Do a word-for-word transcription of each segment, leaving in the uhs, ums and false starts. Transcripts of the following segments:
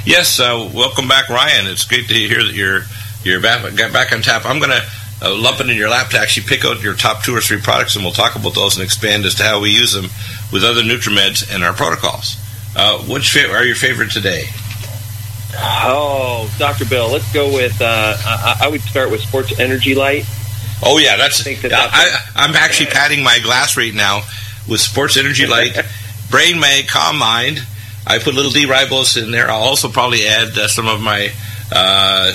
Yes, uh, welcome back, Ryan. It's great to hear that you're you're back, back on tap. I'm going to uh, lump it in your lap to actually pick out your top two or three products, and we'll talk about those and expand as to how we use them with other NutriMeds and our protocols. Uh, which fa- are your favorite today? Oh, Doctor Bill, let's go with, uh, I, I would start with Sports Energy Light. Oh, yeah, that's, I think that yeah, that's I, I'm actually patting my glass right now with Sports Energy Light, Brain Mag, Calm Mind. I put a little D-ribose in there. I'll also probably add uh, some of my uh,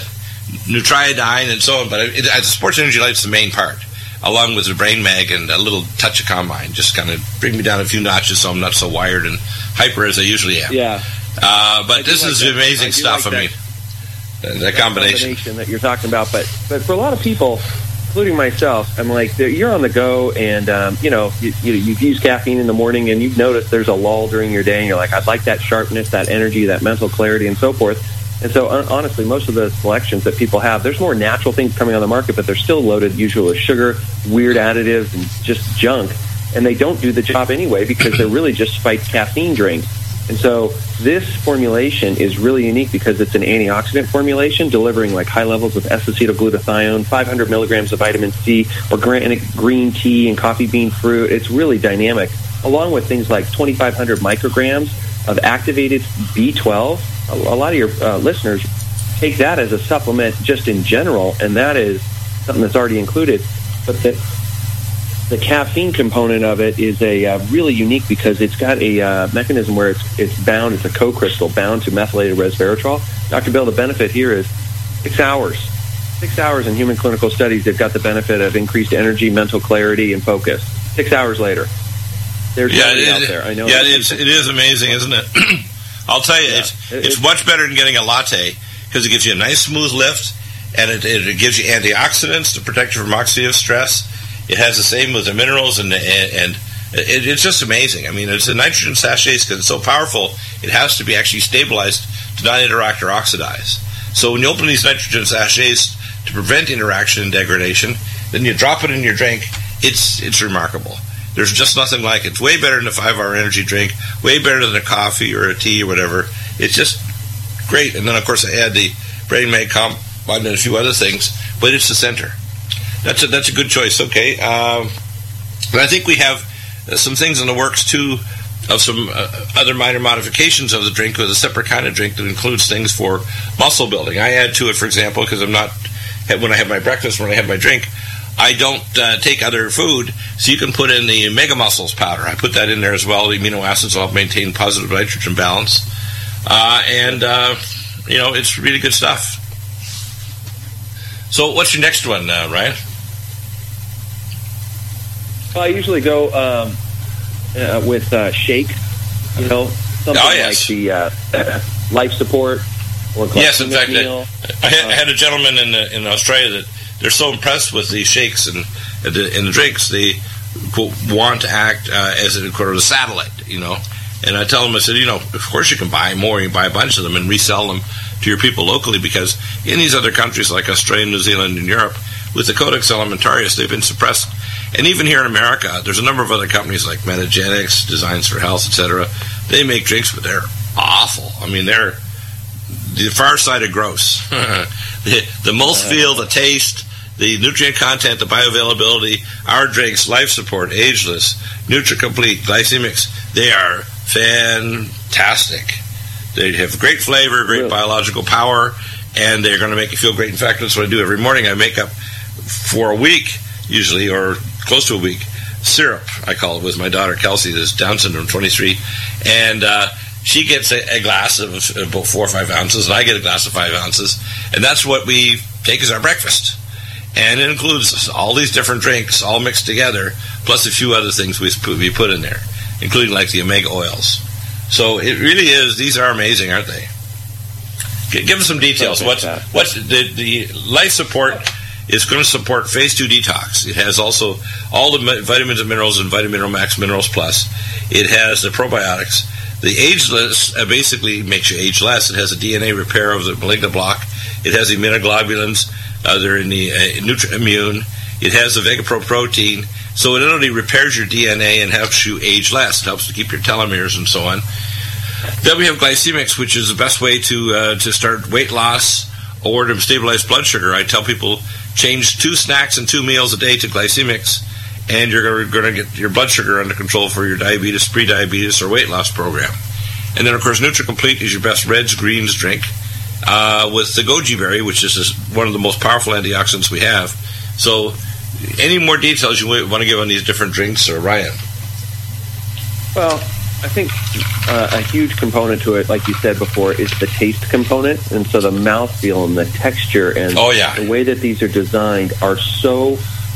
Nutriodine and so on, but it, it, Sports Energy Light's the main part, along with the Brain Mag and a little touch of Calm Mind. Just kind of bring me down a few notches so I'm not so wired and hyper as I usually am. Yeah. Uh, but this like is that. amazing stuff. Like I mean, that, that combination. combination that you're talking about. But but for a lot of people, including myself, I'm like, you're on the go, and um, you know, you, you, you've used caffeine in the morning, and you've noticed there's a lull during your day, and you're like, I'd like that sharpness, that energy, that mental clarity, and so forth. And so, un- honestly, most of the selections that people have, there's more natural things coming on the market, but they're still loaded usually with sugar, weird additives, and just junk. And they don't do the job anyway because they're really just spiked caffeine drinks. And so this formulation is really unique because it's an antioxidant formulation delivering like high levels of S-acetylglutathione, five hundred milligrams of vitamin C, organic green tea and coffee bean fruit. It's really dynamic, along with things like twenty-five hundred micrograms of activated B twelve. A, a lot of your uh, listeners take that as a supplement just in general, and that is something that's already included. But the The caffeine component of it is a uh, really unique because it's got a uh, mechanism where it's it's bound, it's a co-crystal bound to methylated resveratrol. Doctor Bill, the benefit here is six hours. Six hours in human clinical studies, they've got the benefit of increased energy, mental clarity, and focus. Six hours later. There's yeah, nobody it, out there. I know. Yeah, it's, it is amazing, isn't it? I'll tell you, yeah. it's, it, it's much better than getting a latte because it gives you a nice smooth lift, and it, it gives you antioxidants to protect you from oxidative stress. It has the same with the minerals, and and, and it, it's just amazing. I mean, it's the nitrogen sachets because it's so powerful, it has to be actually stabilized to not interact or oxidize. So when you open these nitrogen sachets to prevent interaction and degradation, then you drop it in your drink, it's it's remarkable. There's just nothing like it. It's way better than a five-hour energy drink, way better than a coffee or a tea or whatever. It's just great. And then, of course, I add the Brain Mag Comp and a few other things, but it's the center. That's a, that's a good choice. Okay, um, but I think we have uh, some things in the works too, of some uh, other minor modifications of the drink with a separate kind of drink that includes things for muscle building. I add to it, for example, because I'm not when I have my breakfast, when I have my drink, I don't uh, take other food, so you can put in the Mega Muscles powder. I put that in there as well. The amino acids will help maintain positive nitrogen balance, uh, and uh, you know, it's really good stuff. So, what's your next one, uh, Ryan? Well, I usually go um, uh, with uh, shake, you know, something oh, yes. like the uh, life support or yes. In fact, meal. I, I, had, I had a gentleman in uh, in Australia that they're so impressed with the shakes and uh, the, and the drinks, they quote, want to act uh, as a quote a satellite, you know. And I tell them, I said, you know, of course you can buy more, you can buy a bunch of them and resell them to your people locally, because in these other countries like Australia, New Zealand, and Europe, with the Codex Alimentarius, they've been suppressed. And even here in America, there's a number of other companies like Metagenics, Designs for Health, et cetera. They make drinks, but they're awful. I mean, they're the far side of gross. the, the mouthfeel, the taste, the nutrient content, the bioavailability, our drinks, life support, ageless, NutriComplete, glycemics, they are fantastic. They have great flavor, great really? biological power, and they're going to make you feel great. In fact, that's what I do every morning. I make up for a week, usually, or close to a week, syrup, I call it, with my daughter Kelsey, that's Down syndrome, twenty-three, and uh, she gets a, a glass of about four or five ounces, and I get a glass of five ounces, and that's what we take as our breakfast. And it includes all these different drinks, all mixed together, plus a few other things we put, we put in there, including like the omega oils. So it really is, these are amazing, aren't they? G- give us some details. What's, what's the, the life support is going to support phase two detox. It has also all the vitamins and minerals and Vitamin Max Minerals Plus. It has the probiotics. The ageless uh, basically makes you age less. It has a D N A repair of the malignant block. It has immunoglobulins. Uh, they're in the uh, NutriImmune. It has the VegaPro protein. So it not only repairs your D N A and helps you age less, it helps to keep your telomeres and so on. Then we have Glycemics, which is the best way to uh, to start weight loss or to stabilize blood sugar. I tell people change two snacks and two meals a day to Glycemics, and you're going to get your blood sugar under control for your diabetes, pre-diabetes, or weight loss program. And then, of course, NutriComplete is your best reds, greens drink uh, with the goji berry, which is one of the most powerful antioxidants we have. So any more details you want to give on these different drinks, or Ryan? Well, I think uh, a huge component to it, like you said before, is the taste component. And so the mouthfeel and the texture and oh, yeah. the way that these are designed are so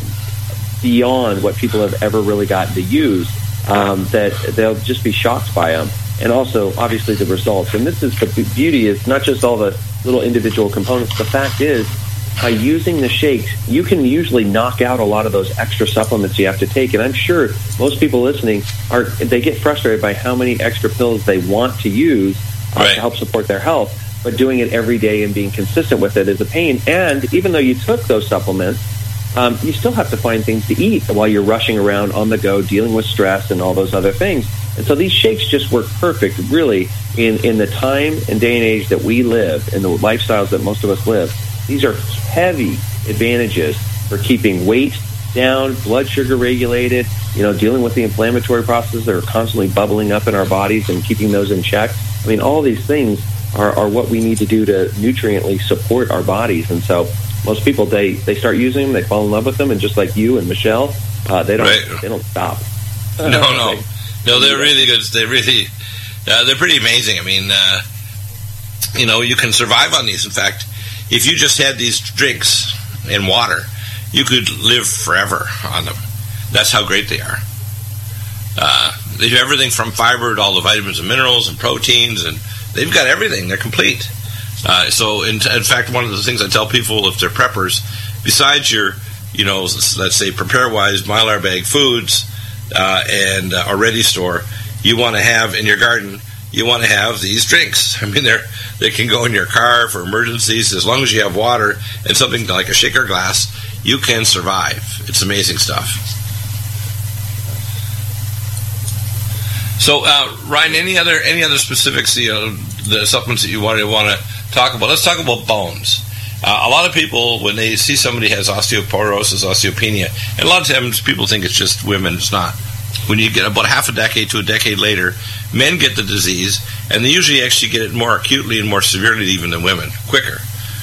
beyond what people have ever really gotten to use um, that they'll just be shocked by them. And also, obviously, the results. And this is the beauty, is not just all the little individual components. The fact is, by using the shakes, you can usually knock out a lot of those extra supplements you have to take. And I'm sure most people listening, are they get frustrated by how many extra pills they want to use uh, right. to help support their health. But doing it every day and being consistent with it is a pain. And even though you took those supplements, um, you still have to find things to eat while you're rushing around on the go, dealing with stress and all those other things. And so these shakes just work perfect, really, in, in the time and day and age that we live, and the lifestyles that most of us live. These are heavy advantages for keeping weight down, blood sugar regulated, you know, dealing with the inflammatory processes that are constantly bubbling up in our bodies and keeping those in check. I mean, all these things are, are what we need to do to nutriently support our bodies. And so most people, they, they start using them, they fall in love with them, and just like you and Michelle, uh, they don't right. they don't stop. No, no. No, they're really good. They really, uh, they're pretty amazing. I mean, uh, you know, you can survive on these. In fact, if you just had these drinks and water, you could live forever on them. That's how great they are. Uh, they do everything from fiber to all the vitamins and minerals and proteins, and they've got everything. They're complete. Uh, so, in, in fact, one of the things I tell people if they're preppers, besides your, you know, let's say prepare-wise Mylar bag foods uh, and uh, a ready store, you want to have in your garden, you want to have these drinks. I mean, they're they can go in your car for emergencies. As long as you have water and something like a shaker glass, you can survive. It's amazing stuff. So, uh, Ryan, any other any other specifics, you know, the supplements that you want to want to talk about? Let's talk about bones. Uh, a lot of people, when they see somebody has osteoporosis, osteopenia, and a lot of times people think it's just women. It's not. When you get about half a decade to a decade later, men get the disease, and they usually actually get it more acutely and more severely even than women, quicker.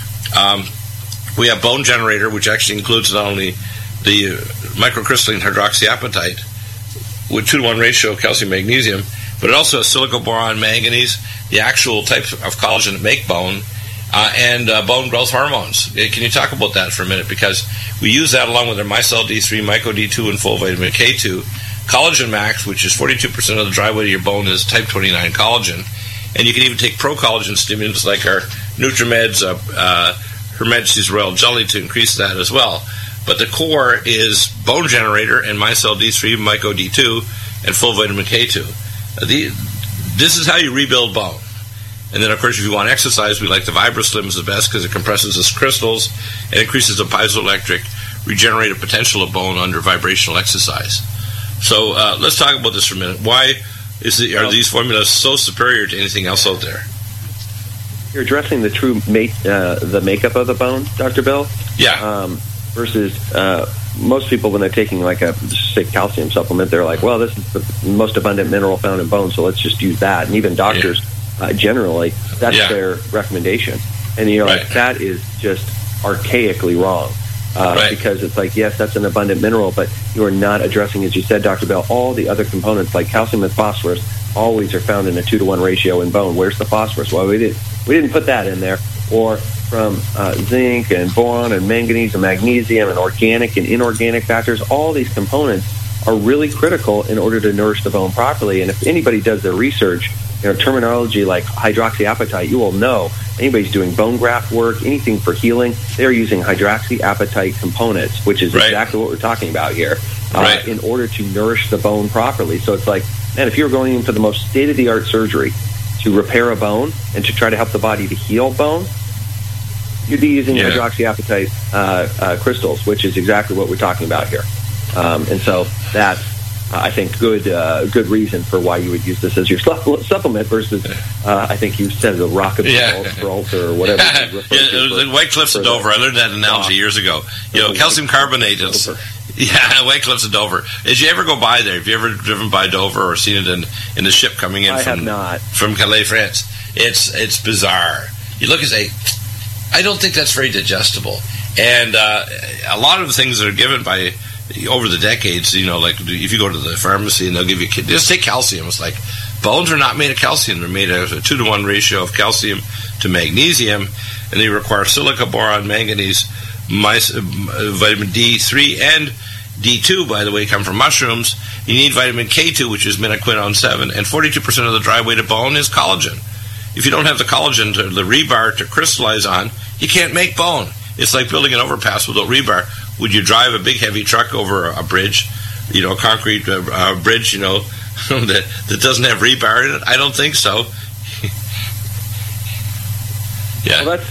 Um, we have Bone Generator, which actually includes not only the microcrystalline hydroxyapatite with two to one ratio calcium magnesium, but it also has silicoboron manganese, the actual types of collagen that make bone, uh, and uh, bone growth hormones. Can you talk about that for a minute? Because we use that along with our Micelle D three, Myco D two, and full vitamin K two. Collagen Max, which is forty-two percent of the dry weight of your bone, is type twenty-nine collagen. And you can even take pro-collagen stimulants like our NutriMeds, uh, uh, Her Majesty's Royal Jelly to increase that as well. But the core is Bone Generator and Micelle D three, Myco D two, and full vitamin K two. Uh, the, this is how you rebuild bone. And then, of course, if you want exercise, we like the VibraSlim is the best because it compresses the crystals and increases the piezoelectric regenerative potential of bone under vibrational exercise. So uh, let's talk about this for a minute. Why is it, are these formulas so superior to anything else out there? You're addressing the true make, uh, the makeup of the bone, Doctor Bill. Yeah. Um, versus uh, most people, when they're taking like a say calcium supplement, they're like, well, this is the most abundant mineral found in bone, so let's just use that. And even doctors, yeah. uh, generally, that's yeah. their recommendation. And you know, right. like, that is just archaically wrong. Uh, right. Because it's like, yes, that's an abundant mineral, but you are not addressing, as you said, Doctor Bell, all the other components like calcium and phosphorus always are found in a two to one ratio in bone. Where's the phosphorus? Well, we didn't we didn't put that in there. Or from uh, zinc and boron and manganese and magnesium and organic and inorganic factors, all these components are really critical in order to nourish the bone properly. And if anybody does their research, you know, terminology like hydroxyapatite, you will know anybody's doing bone graft work, anything for healing, they're using hydroxyapatite components, which is right. exactly what we're talking about here, uh, right. in order to nourish the bone properly. So it's like, man, if you're going in for the most state-of-the-art surgery to repair a bone and to try to help the body to heal bone, you'd be using yeah. hydroxyapatite uh, uh, crystals, which is exactly what we're talking about here. Um, and so that's I think, good uh, good reason for why you would use this as your supplement versus, uh, I think you said, the rocket yeah. salt or whatever. yeah, White Cliffs of Dover. I learned that analogy years ago. You know, calcium carbonate is... Yeah, White Cliffs of Dover. Did you ever go by there? Have you ever driven by Dover or seen it in, in the ship coming in I from, have not. from Calais, France? It's it's bizarre. You look and say, I don't think that's very digestible. And uh, a lot of the things that are given by over the decades, you know, like if you go to the pharmacy and they'll give you, just take calcium. It's like, bones are not made of calcium. They're made of a two to one ratio of calcium to magnesium, and they require silica, boron, manganese, mice, uh, vitamin D three, and D two, by the way, come from mushrooms. You need vitamin K two, which is minoquinone seven, and forty-two percent of the dry weight of bone is collagen. If you don't have the collagen, to, the rebar to crystallize on, you can't make bone. It's like building an overpass without rebar. Would you drive a big heavy truck over a bridge, you know, a concrete uh, uh, bridge, you know, that, that doesn't have rebar in it? I don't think so. yeah. Well,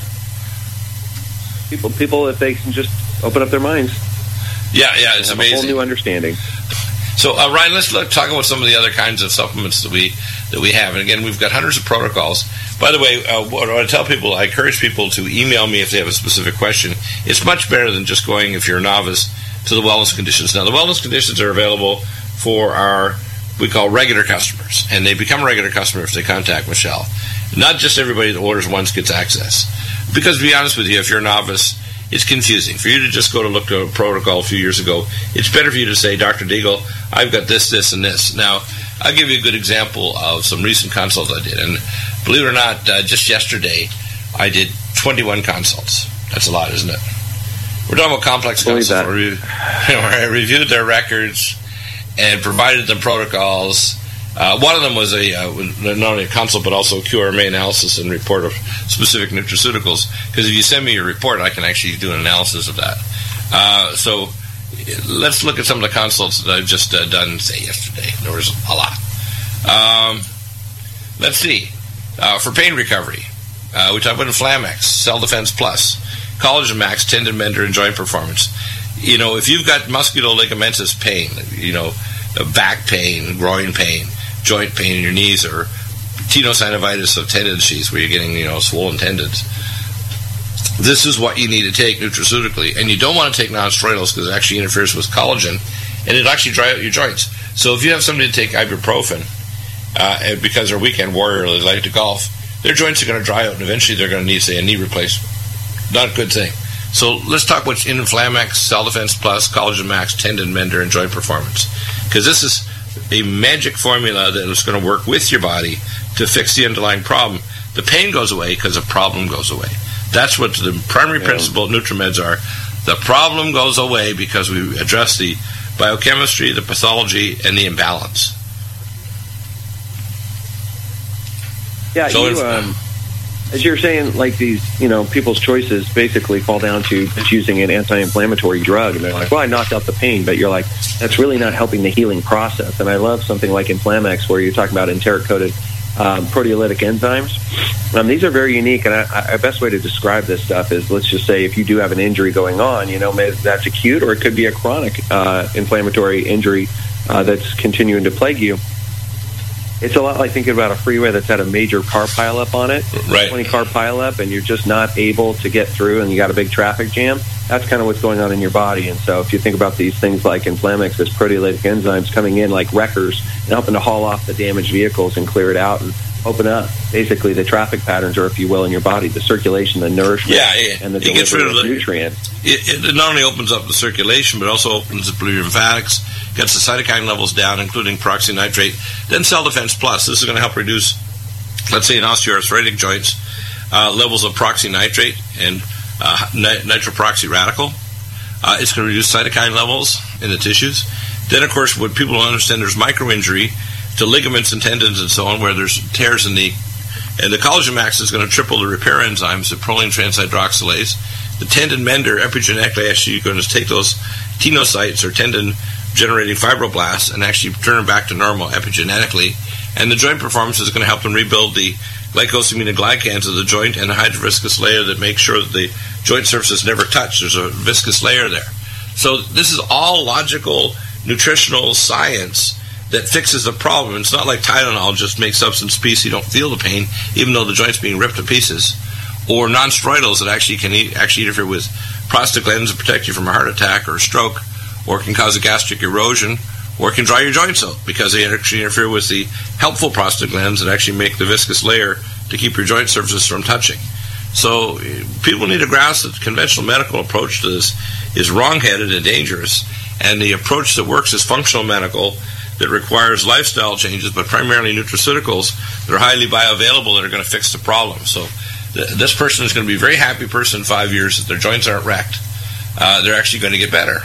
that's people. People, if they can just open up their minds. Yeah, yeah, it's have amazing. A whole new understanding. So, uh, Ryan, let's look, talk about some of the other kinds of supplements that we that we have. And again, we've got hundreds of protocols. By the way, uh, what I tell people, I encourage people to email me if they have a specific question. It's much better than just going, if you're a novice, to the wellness conditions. Now, the wellness conditions are available for our, we call regular customers. And they become a regular customer if they contact Michelle. Not just everybody that orders once gets access. Because to be honest with you, if you're a novice, it's confusing. For you to just go to look at a protocol a few years ago, it's better for you to say, Doctor Deagle, I've got this, this, and this. Now, I'll give you a good example of some recent consults I did. And believe it or not, uh, just yesterday, I did twenty-one consults. That's a lot, isn't it? We're talking about complex consults where, we, where I reviewed their records and provided them protocols. Uh, one of them was a uh, not only a consult, but also a Q R M A analysis and report of specific nutraceuticals. Because if you send me your report, I can actually do an analysis of that. Uh, so let's look at some of the consults that I've just uh, done, say, yesterday. There was a lot. Um, let's see. Uh, for pain recovery, uh, we talk about Inflamex, Cell Defense Plus, Collagen Max, Tendon Mender, and Joint Performance. You know, if you've got musculoligamentous pain, you know, back pain, groin pain, joint pain in your knees, or tenosynovitis of tendon sheaths where you're getting, you know, swollen tendons, this is what you need to take nutraceutically. And you don't want to take non-steroidals because it actually interferes with collagen, and it'll actually dry out your joints. So if you have somebody to take ibuprofen, uh, and because they're a weekend warrior, they like to golf, their joints are going to dry out, and eventually they're going to need, say, a knee replacement. Not a good thing. So let's talk about Inflamex, Cell Defense Plus, Collagen Max, Tendon Mender, and Joint Performance. Because this is a magic formula that is going to work with your body to fix the underlying problem. The pain goes away because the problem goes away. That's what the primary yeah. principle of NutriMeds are. The problem goes away because we address the biochemistry, the pathology, and the imbalance. Yeah, so you, um, as you're saying, like these, you know, people's choices basically fall down to just using an anti-inflammatory drug. And they're like, well, I knocked out the pain. But you're like, that's really not helping the healing process. And I love something like Inflamex where you're talking about enteric-coated um, proteolytic enzymes. Um, these are very unique. And I, I, the best way to describe this stuff is, let's just say if you do have an injury going on, you know, maybe that's acute or it could be a chronic uh, inflammatory injury uh, that's continuing to plague you. It's a lot like thinking about a freeway that's had a major car pileup on it, right. twenty car pileup, and you're just not able to get through, and you got a big traffic jam. That's kind of what's going on in your body. And so if you think about these things like Inflamex, as proteolytic enzymes coming in like wreckers and helping to haul off the damaged vehicles and clear it out and open up basically the traffic patterns, or if you will, in your body, the circulation, the nourishment, yeah, it, and the it gets rid of the nutrients. It, it not only opens up the circulation, but also opens the lymphatics, gets the cytokine levels down, including peroxynitrate. Then Cell Defense Plus. This is going to help reduce, let's say, in osteoarthritic joints, uh, levels of peroxynitrate and uh, nit- nitroperoxy radical. Uh, it's going to reduce cytokine levels in the tissues. Then, of course, what people don't understand, there's microinjury to ligaments and tendons and so on, where there's tears in the, and the Collagen Max is going to triple the repair enzymes, the proline transhydroxylase. The Tendon Mender, epigenetically, actually, you're going to take those tenocytes or tendon-generating fibroblasts and actually turn them back to normal epigenetically. And the Joint Performance is going to help them rebuild the glycosaminoglycans of the joint and the hydroviscous layer that makes sure that the joint surfaces never touch. There's a viscous layer there. So this is all logical nutritional science that fixes the problem. It's not like Tylenol just makes substance peace, you don't feel the pain, even though the joint's being ripped to pieces. Or non-steroidals that actually can e- actually interfere with prostaglandins and protect you from a heart attack or a stroke, or can cause a gastric erosion, or can dry your joints out because they actually interfere with the helpful prostaglandins that actually make the viscous layer to keep your joint surfaces from touching. So people need to grasp that the conventional medical approach to this is wrong-headed and dangerous, and the approach that works is functional medical that requires lifestyle changes, but primarily nutraceuticals that are highly bioavailable that are going to fix the problem. So th- this person is going to be a very happy person in five years that their joints aren't wrecked. Uh, they're actually going to get better.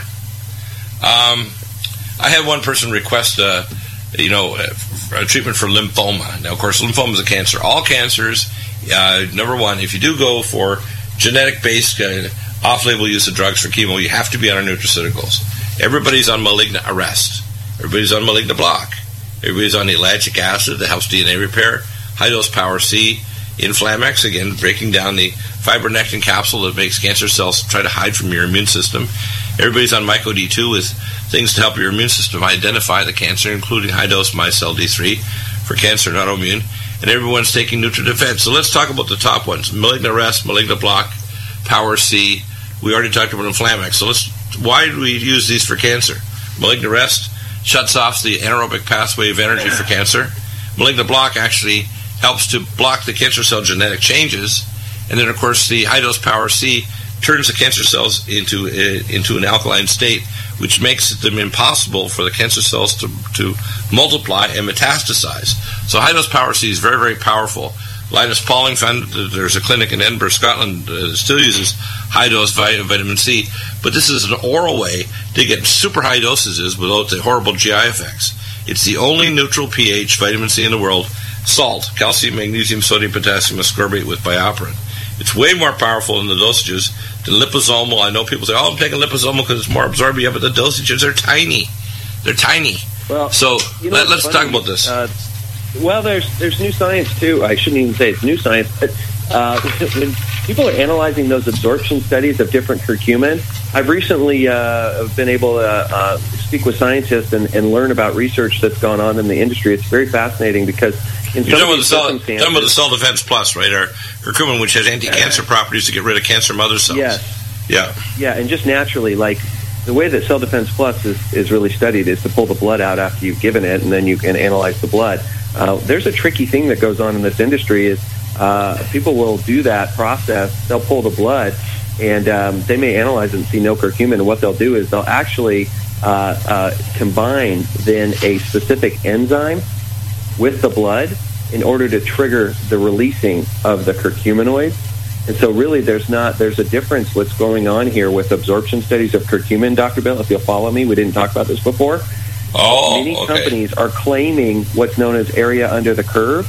Um, I had one person request a, you know, a, a treatment for lymphoma. Now, of course, lymphoma is a cancer. All cancers, uh, number one, if you do go for genetic-based uh, off-label use of drugs for chemo, you have to be on our nutraceuticals. Everybody's on malignant arrest. Everybody's on malignant block. Everybody's on ellagic acid that helps D N A repair. High-dose Power C. Inflamex, again, breaking down the fibronectin capsule that makes cancer cells try to hide from your immune system. Everybody's on Myco D two with things to help your immune system identify the cancer, including high-dose Micelle D three for cancer and autoimmune. And everyone's taking NutriDefense. So let's talk about the top ones. Malignant arrest, malignant block, Power C. We already talked about Inflamex. So let's, why do we use these for cancer? Malignant arrest shuts off the anaerobic pathway of energy for cancer. Malignant block actually helps to block the cancer cell genetic changes. And then, of course, the high-dose Power C turns the cancer cells into uh, into an alkaline state, which makes them impossible for the cancer cells to, to multiply and metastasize. So high-dose Power C is very, very powerful. Linus Pauling found that there's a clinic in Edinburgh, Scotland, uh, that still uses high-dose vitamin C, but this is an oral way to get super high dosages without the horrible G I effects. It's the only neutral pH vitamin C in the world, salt, calcium, magnesium, sodium, potassium, ascorbate with BioPerine. It's way more powerful in the dosages than liposomal. I know people say, oh, I'm taking liposomal because it's more absorbent. Yeah, but the dosages are tiny. They're tiny. Well, so you know, let, let's funny, talk about this. Uh, well, there's there's new science, too. I shouldn't even say it's new science, but uh, when people are analyzing those absorption studies of different curcumin, I've recently uh, been able to uh, speak with scientists and, and learn about research that's gone on in the industry. It's very fascinating because in You're some talking of these about, the circumstances... cell, talking about the Cell Defense Plus, right? Our curcumin, which has anti-cancer properties to get rid of cancer mother cells. Yes. Yeah. Yeah, and just naturally, like, the way that Cell Defense Plus is, is really studied is to pull the blood out after you've given it, and then you can analyze the blood. Uh, there's a tricky thing that goes on in this industry is uh, people will do that process. They'll pull the blood, and um, they may analyze it and see no curcumin, and what they'll do is they'll actually uh, uh, combine then a specific enzyme with the blood in order to trigger the releasing of the curcuminoids. And so really there's not, there's a difference what's going on here with absorption studies of curcumin, Doctor Bill, if you'll follow me. We didn't talk about this before. Oh, Many okay. companies are claiming what's known as area under the curve,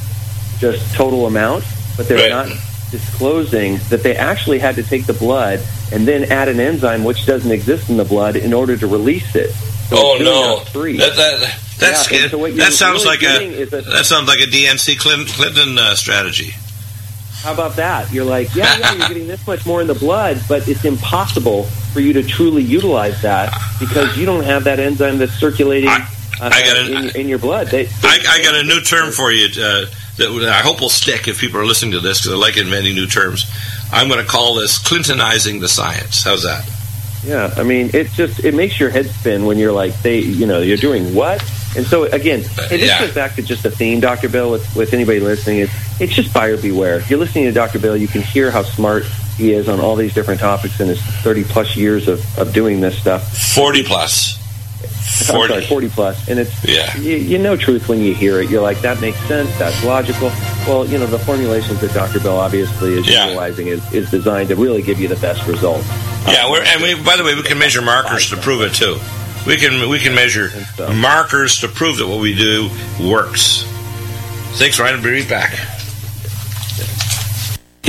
just total amount, but they're Right. not disclosing that they actually had to take the blood and then add an enzyme which doesn't exist in the blood in order to release it. So Oh it's really no! not free. That that that's Yeah, and so what that you're sounds really like a doing is a- that sounds like a D N C Clinton, Clinton uh, strategy. How about that? You're like, yeah, yeah, you're getting this much more in the blood, but it's impossible for you to truly utilize that because you don't have that enzyme that's circulating I- uh, I got a- in, in your blood. They, they, I, I got a new term for you uh, that I hope will stick if people are listening to this because I like inventing new terms. I'm going to call this Clintonizing the science. How's that? Yeah, I mean, it just it makes your head spin when you're like, they, you know, you're doing what? And so again, and this yeah. goes back to just a theme, Doctor Bill, with, with anybody listening. It's it's just buyer beware. If you're listening to Doctor Bill, you can hear how smart he is on all these different topics in his thirty plus years of, of doing this stuff. Forty plus. I'm sorry, forty plus, and it's Yeah. you, you know truth when you hear it. You're like, that makes sense. That's logical. Well, you know, the formulations that Doctor Bill obviously is Yeah. utilizing is, is designed to really give you the best results. Yeah, we're, and we, by the way, we can measure markers to prove it too. We can we can measure so. markers to prove that what we do works. Thanks, Ryan. I'll be right back.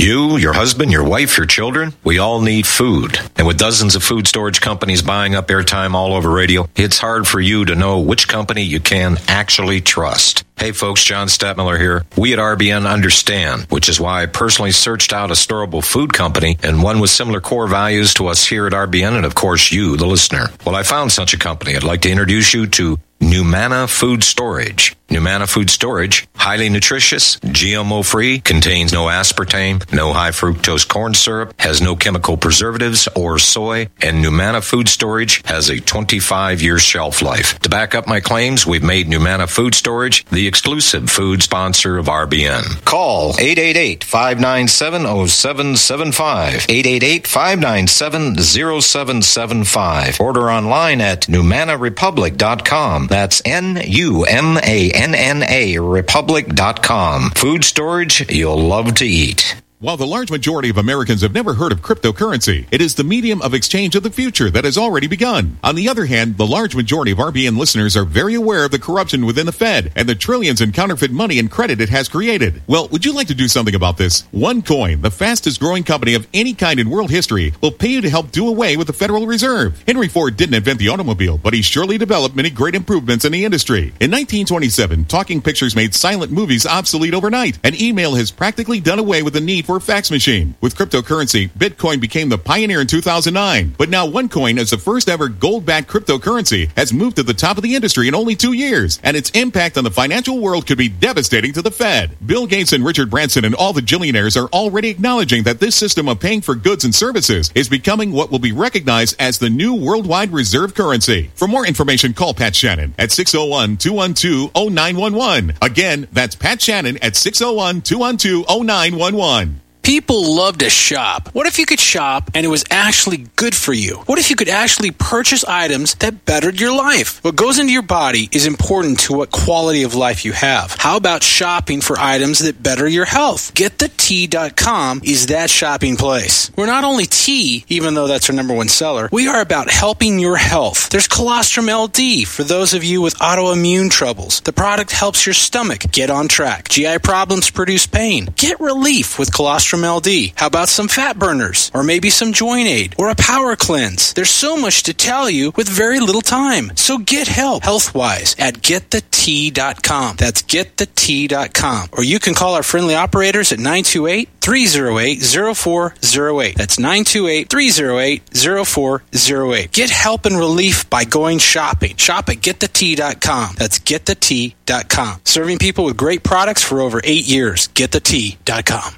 You, your husband, your wife, your children, we all need food. And with dozens of food storage companies buying up airtime all over radio, it's hard for you to know which company you can actually trust. Hey folks, John Stadtmiller here. We at R B N understand, which is why I personally searched out a storable food company and one with similar core values to us here at R B N and of course you, the listener. Well, I found such a company. I'd like to introduce you to Numana Food Storage. Numana Food Storage, highly nutritious, G M O-free, contains no aspartame, no high fructose corn syrup, has no chemical preservatives or soy, and Numana Food Storage has a twenty-five year shelf life. To back up my claims, we've made Numana Food Storage the exclusive food sponsor of R B N. Call eight eight eight, five nine seven, zero seven seven five, eight eight eight, five nine seven, zero seven seven five. Order online at numana republic dot com. That's N U M A N N A republic dot com. Food storage you'll love to eat. While the large majority of Americans have never heard of cryptocurrency, it is the medium of exchange of the future that has already begun. On the other hand, the large majority of R B N listeners are very aware of the corruption within the Fed and the trillions in counterfeit money and credit it has created. Well, would you like to do something about this? OneCoin, the fastest growing company of any kind in world history, will pay you to help do away with the Federal Reserve. Henry Ford didn't invent the automobile, but he surely developed many great improvements in the industry. In nineteen twenty-seven, talking pictures made silent movies obsolete overnight, and email has practically done away with the need for a fax machine. With cryptocurrency, Bitcoin became the pioneer in two thousand nine. But now OneCoin, as the first ever gold-backed cryptocurrency, has moved to the top of the industry in only two years. And its impact on the financial world could be devastating to the Fed. Bill Gates and Richard Branson and all the billionaires are already acknowledging that this system of paying for goods and services is becoming what will be recognized as the new worldwide reserve currency. For more information, call Pat Shannon at six oh one, two one two, oh nine one one. Again, that's Pat Shannon at six oh one, two one two, oh nine one one. People love to shop. What if you could shop and it was actually good for you? What if you could actually purchase items that bettered your life? What goes into your body is important to what quality of life you have. How about shopping for items that better your health? get the tea dot com is that shopping place. We're not only tea, even though that's our number one seller, we are about helping your health. There's Colostrum L D for those of you with autoimmune troubles. The product helps your stomach get on track. G I problems produce pain. Get relief with Colostrum L D. How about some fat burners? Or maybe some joint aid? Or a power cleanse? There's so much to tell you with very little time. So get help health-wise at get the tea dot com. That's get the tea dot com. Or you can call our friendly operators at nine two eight, three oh eight, oh four oh eight. That's nine two eight, three oh eight, oh four oh eight. Get help and relief by going shopping. Shop at get the tea dot com. That's get the tea dot com. Serving people with great products for over eight years. get the tea dot com.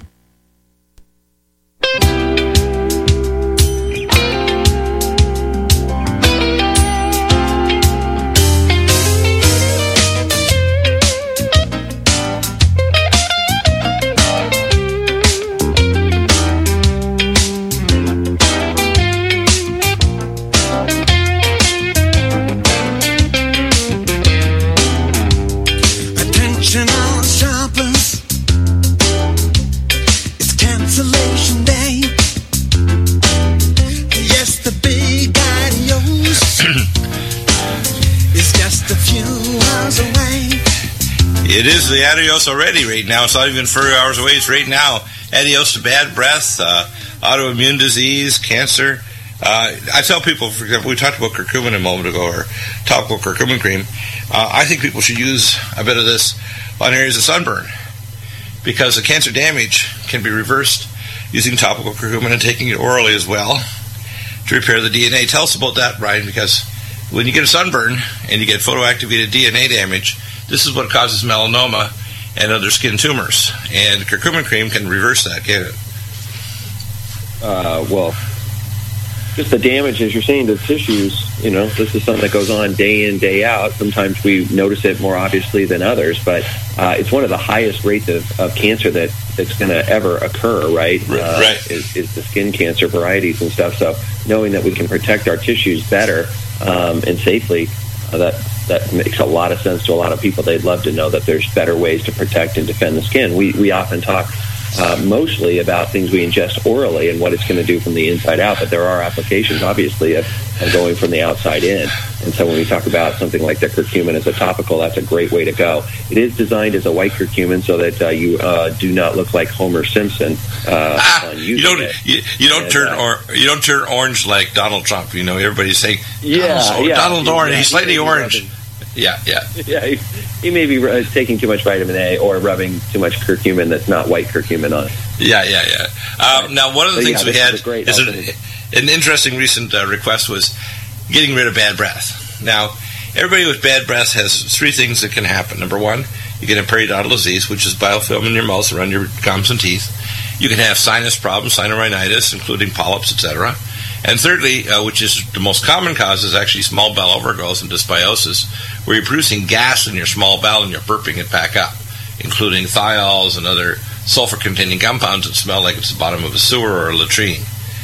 Attention all shoppers, it's cancellation day. Yes, the big adios is just a few hours away. It is the adios already right now. It's not even four hours away. It's right now. Adios to bad breath, uh, autoimmune disease, cancer. Uh, I tell people, for example, we talked about curcumin a moment ago, or topical curcumin cream. Uh, I think people should use a bit of this on areas of sunburn, because the cancer damage can be reversed using topical curcumin and taking it orally as well to repair the D N A. Tell us about that, Brian, because when you get a sunburn and you get photoactivated D N A damage, this is what causes melanoma and other skin tumors. And curcumin cream can reverse that, can't it? Uh, well, just the damage, as you're saying, to the tissues, you know, this is something that goes on day in, day out. Sometimes we notice it more obviously than others, but uh, it's one of the highest rates of, of cancer that, that's going to ever occur, right? Right. Uh, right. Is, is the skin cancer varieties and stuff. So knowing that we can protect our tissues better um, and safely, uh, that that makes a lot of sense to a lot of people. They'd love to know that there's better ways to protect and defend the skin. We we often talk uh, mostly about things we ingest orally and what it's going to do from the inside out. But there are applications, obviously, of, of going from the outside in. And so when we talk about something like the curcumin as a topical, that's a great way to go. It is designed as a white curcumin so that uh, you uh, do not look like Homer Simpson. Uh, ah, on you don't. it. You, you don't and, turn uh, or you don't turn orange like Donald Trump. You know, everybody's saying, Yeah, Donald's, yeah, Donald orange. yeah, He's slightly yeah, orange. yeah. Yeah, yeah. Yeah, he, he may be uh, taking too much vitamin A or rubbing too much curcumin that's not white curcumin on. Yeah, yeah, yeah. Um, Right. Now, one of the So, things yeah, we this had is a great is an, alternative. an interesting recent uh, request was getting rid of bad breath. Now, everybody with bad breath has three things that can happen. Number one, you can have periodontal disease, which is biofilm in your mouth around your gums and teeth. You can have sinus problems, sinusitis, including polyps, et cetera. And thirdly, uh, which is the most common cause, is actually small bowel overgrowth and dysbiosis, where you're producing gas in your small bowel and you're burping it back up, including thiols and other sulfur-containing compounds that smell like it's the bottom of a sewer or a latrine.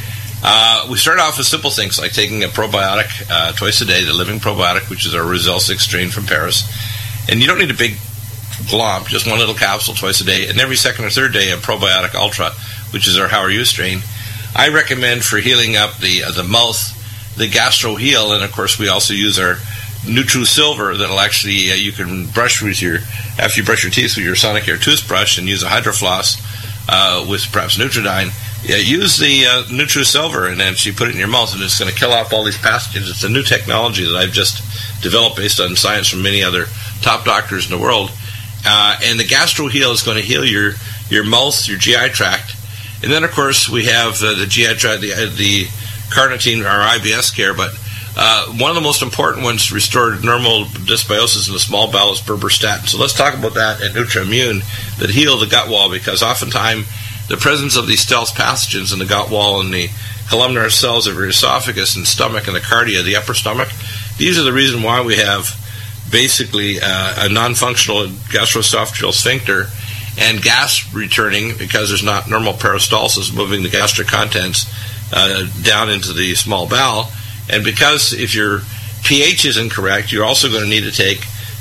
Uh, we start off with simple things like taking a probiotic uh, twice a day, the Living Probiotic, which is our Rizal six strain from Paris. And you don't need a big glomp, just one little capsule twice a day. And every second or third day, a Probiotic Ultra, which is our How Are You strain. I recommend for healing up the uh, the mouth, the Gastro Heal, and of course we also use our NutriSilver that'll actually, uh, you can brush with your, after you brush your teeth with your Sonicare toothbrush and use a Hydrofloss uh, with perhaps Nutridyne. Yeah, use the uh, NutriSilver and then you put it in your mouth and it's going to kill off all these pathogens. It's a new technology that I've just developed based on science from many other top doctors in the world. Uh, and the Gastro Heal is going to heal your, your mouth, your G I tract. And then, of course, we have uh, the G I tract, the, uh, the carnitine, our I B S care. But uh, one of the most important ones to restore normal dysbiosis in the small bowel is berberstatin. So let's talk about that and Nutriimmune that heal the gut wall, because oftentimes the presence of these stealth pathogens in the gut wall and the columnar cells of your esophagus and stomach and the cardia, the upper stomach, these are the reason why we have basically uh, a non-functional gastroesophageal sphincter and gas returning because there's not normal peristalsis moving the gastric contents uh, down into the small bowel. And because if your pH is incorrect, you're also going to need to take,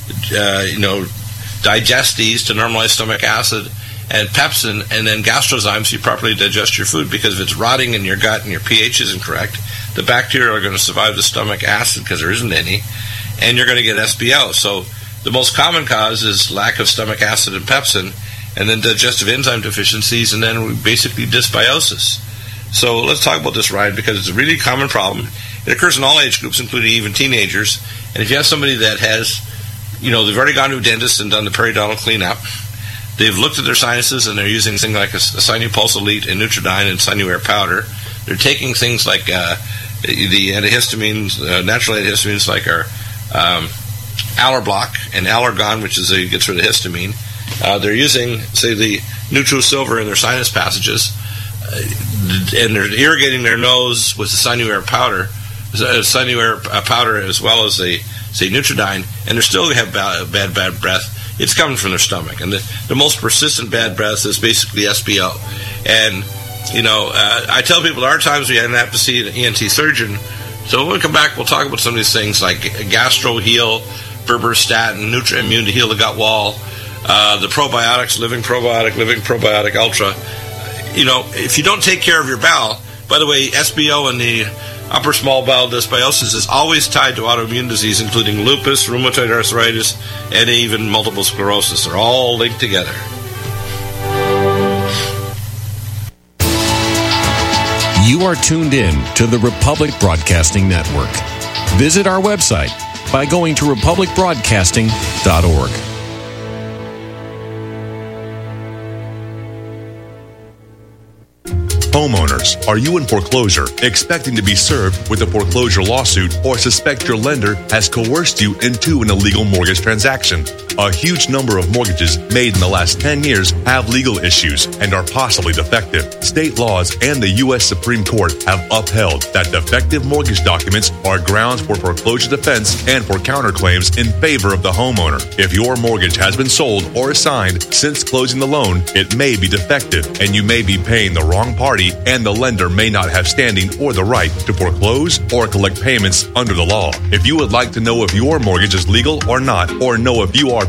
uh, you know, digestes to normalize stomach acid and pepsin and then gastrozymes so you properly digest your food, because if it's rotting in your gut and your pH is incorrect, the bacteria are going to survive the stomach acid because there isn't any, and you're going to get S B O. So the most common cause is lack of stomach acid and pepsin, and then digestive enzyme deficiencies, and then basically dysbiosis. So let's talk about this, Ryan, because it's a really common problem. It occurs in all age groups, including even teenagers. And if you have somebody that has, you know, they've already gone to a dentist and done the periodontal cleanup, they've looked at their sinuses and they're using things like a, a Sinupulse Elite and Nutridyne and Sinuair powder. They're taking things like uh, the antihistamines, uh, natural antihistamines like our um, Allerblock and Allergon, which is a, gets rid of histamine. Uh, they're using, say, the NutriSilver in their sinus passages, uh, and they're irrigating their nose with the Sinuair powder, uh, Sinuair uh, powder as well as the, say, Nutridyne, and they're still going to have bad, bad, bad breath. It's coming from their stomach, and the, the most persistent bad breath is basically S B O. And, you know, uh, I tell people there are times we have to see an E N T surgeon. So when we come back, we'll talk about some of these things like Gastro Heal, berberstatin, Nutriimmune to heal the gut wall, Uh, the probiotics, Living Probiotic, Living Probiotic Ultra. You know, if you don't take care of your bowel, by the way, S B O and the upper small bowel dysbiosis is always tied to autoimmune disease, including lupus, rheumatoid arthritis, and even multiple sclerosis. They're all linked together. You are tuned in to the Republic Broadcasting Network. Visit our website by going to republic broadcasting dot org. Homeowners, are you in foreclosure, expecting to be served with a foreclosure lawsuit, or suspect your lender has coerced you into an illegal mortgage transaction? A huge number of mortgages made in the last ten years have legal issues and are possibly defective. State laws and the U S Supreme Court have upheld that defective mortgage documents are grounds for foreclosure defense and for counterclaims in favor of the homeowner. If your mortgage has been sold or assigned since closing the loan, it may be defective and you may be paying the wrong party, and the lender may not have standing or the right to foreclose or collect payments under the law. If you would like to know if your mortgage is legal or not, or know if you are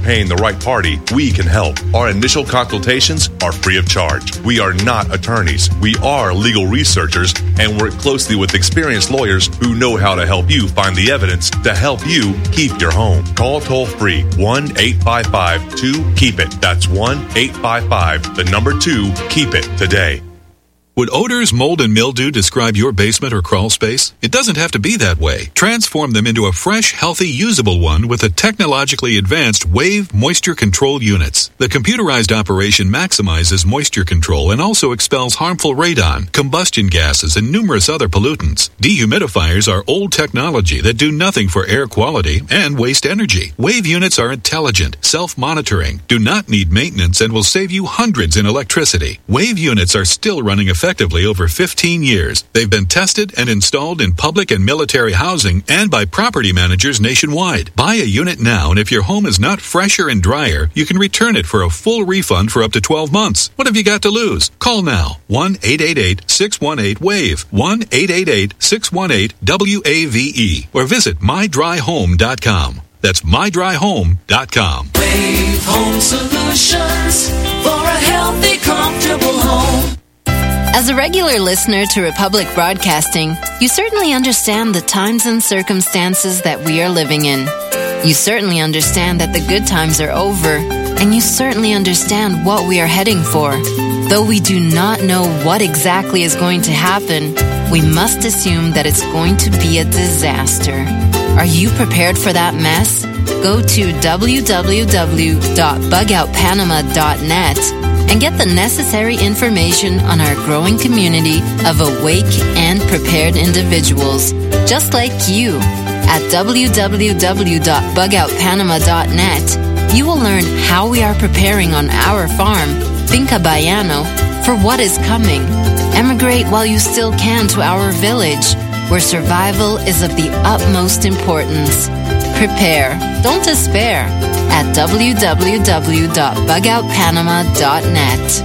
paying the right party, we can help. Our initial consultations are free of charge. We are not attorneys. We are legal researchers and work closely with experienced lawyers who know how to help you find the evidence to help you keep your home. Call toll free one eight five five two keep it. That's one eight five five, the number two, keep it today. Would odors, mold, and mildew describe your basement or crawl space? It doesn't have to be that way. Transform them into a fresh, healthy, usable one with the technologically advanced Wave Moisture Control Units. The computerized operation maximizes moisture control and also expels harmful radon, combustion gases, and numerous other pollutants. Dehumidifiers are old technology that do nothing for air quality and waste energy. Wave units are intelligent, self-monitoring, do not need maintenance, and will save you hundreds in electricity. Wave units are still running effectively. effectively over fifteen years. They've been tested and installed in public and military housing and by property managers nationwide. Buy a unit now, and if your home is not fresher and drier, you can return it for a full refund for up to twelve months. What have you got to lose? Call now. one eight eight eight, six one eight, WAVE. one eight eight eight, six one eight, W A V E. Or visit my dry home dot com. That's my dry home dot com. Wave Home Solutions for a healthy, comfortable home. As a regular listener to Republic Broadcasting, you certainly understand the times and circumstances that we are living in. You certainly understand that the good times are over, and you certainly understand what we are heading for. Though we do not know what exactly is going to happen, we must assume that it's going to be a disaster. Are you prepared for that mess? Go to w w w dot bug out panama dot net and get the necessary information on our growing community of awake and prepared individuals, just like you. At w w w dot bug out panama dot net, you will learn how we are preparing on our farm, Finca Bayano, for what is coming. Emigrate while you still can to our village, where survival is of the utmost importance. Prepare, don't despair, at w w w dot bug out panama dot net.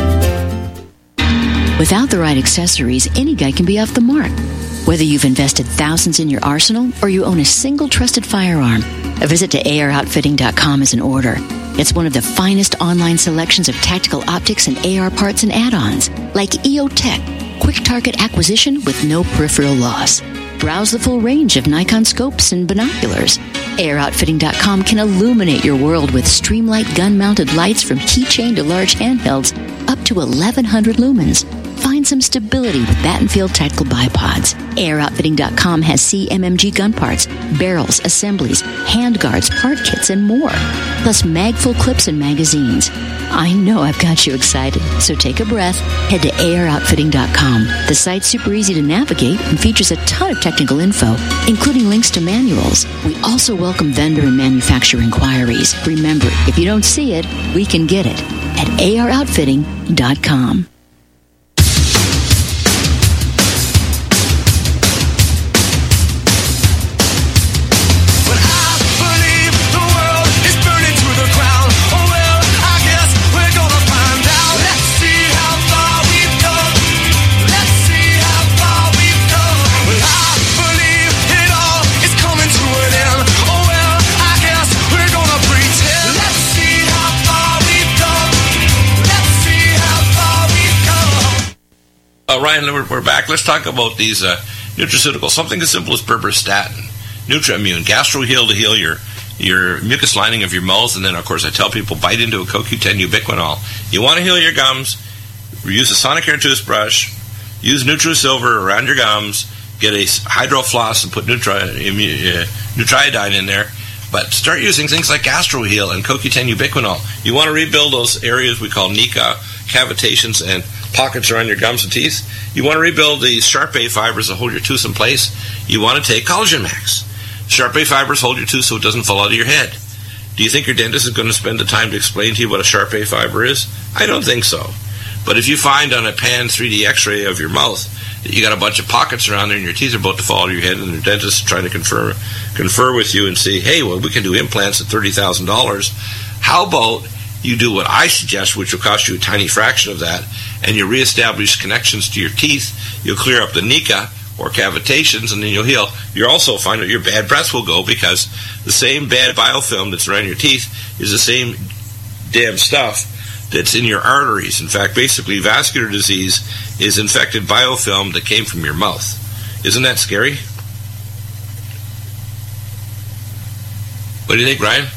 Without the right accessories, any guy can be off the mark. Whether you've invested thousands in your arsenal or you own a single trusted firearm, a visit to A R outfitting dot com is in order. It's one of the finest online selections of tactical optics and A R parts and add-ons, like E O Tech, quick target acquisition with no peripheral loss. Browse the full range of Nikon scopes and binoculars. A R outfitting dot com can illuminate your world with Streamlight gun-mounted lights from keychain to large handhelds up to eleven hundred lumens. Find some stability with Battenfield tactical bipods. A R outfitting dot com has C M M G gun parts, barrels, assemblies, handguards, part kits, and more. Plus mag-full clips and magazines. I know I've got you excited, so take a breath. Head to A R outfitting dot com. The site's super easy to navigate and features a ton of technical info, including links to manuals. We also welcome vendor and manufacturer inquiries. Remember, if you don't see it, we can get it at A R outfitting dot com. Uh, Ryan, we're, we're back. Let's talk about these uh, nutraceuticals. Something as simple as berberstatin, NutriImmune, GastroHeal to heal your your mucus lining of your mouth. And then, of course, I tell people, bite into a C O Q ten ubiquinol. You want to heal your gums, use a Sonicare toothbrush, use NutriSilver around your gums, get a hydrofloss and put Nutri, uh, Nutriodine in there. But start using things like GastroHeal and C O Q ten ubiquinol. You want to rebuild those areas we call NECA, cavitations, and pockets around your gums and teeth. You want to rebuild the Sharp A fibers that hold your tooth in place. You want to take Collagen Max. Sharp A fibers hold your tooth so it doesn't fall out of your head. Do you think your dentist is going to spend the time to explain to you what a Sharp A fiber is? I don't think so. But if you find on a pan three D x-ray of your mouth that you got a bunch of pockets around there and your teeth are about to fall out of your head and the dentist is trying to confer, confer with you and say, hey, well, we can do implants at thirty thousand dollars. How about you do what I suggest, which will cost you a tiny fraction of that, and you reestablish connections to your teeth. You'll clear up the NECA, or cavitations, and then you'll heal. You'll also find that your bad breath will go, because the same bad biofilm that's around your teeth is the same damn stuff that's in your arteries. In fact, basically, vascular disease is infected biofilm that came from your mouth. Isn't that scary? What do you think, Ryan?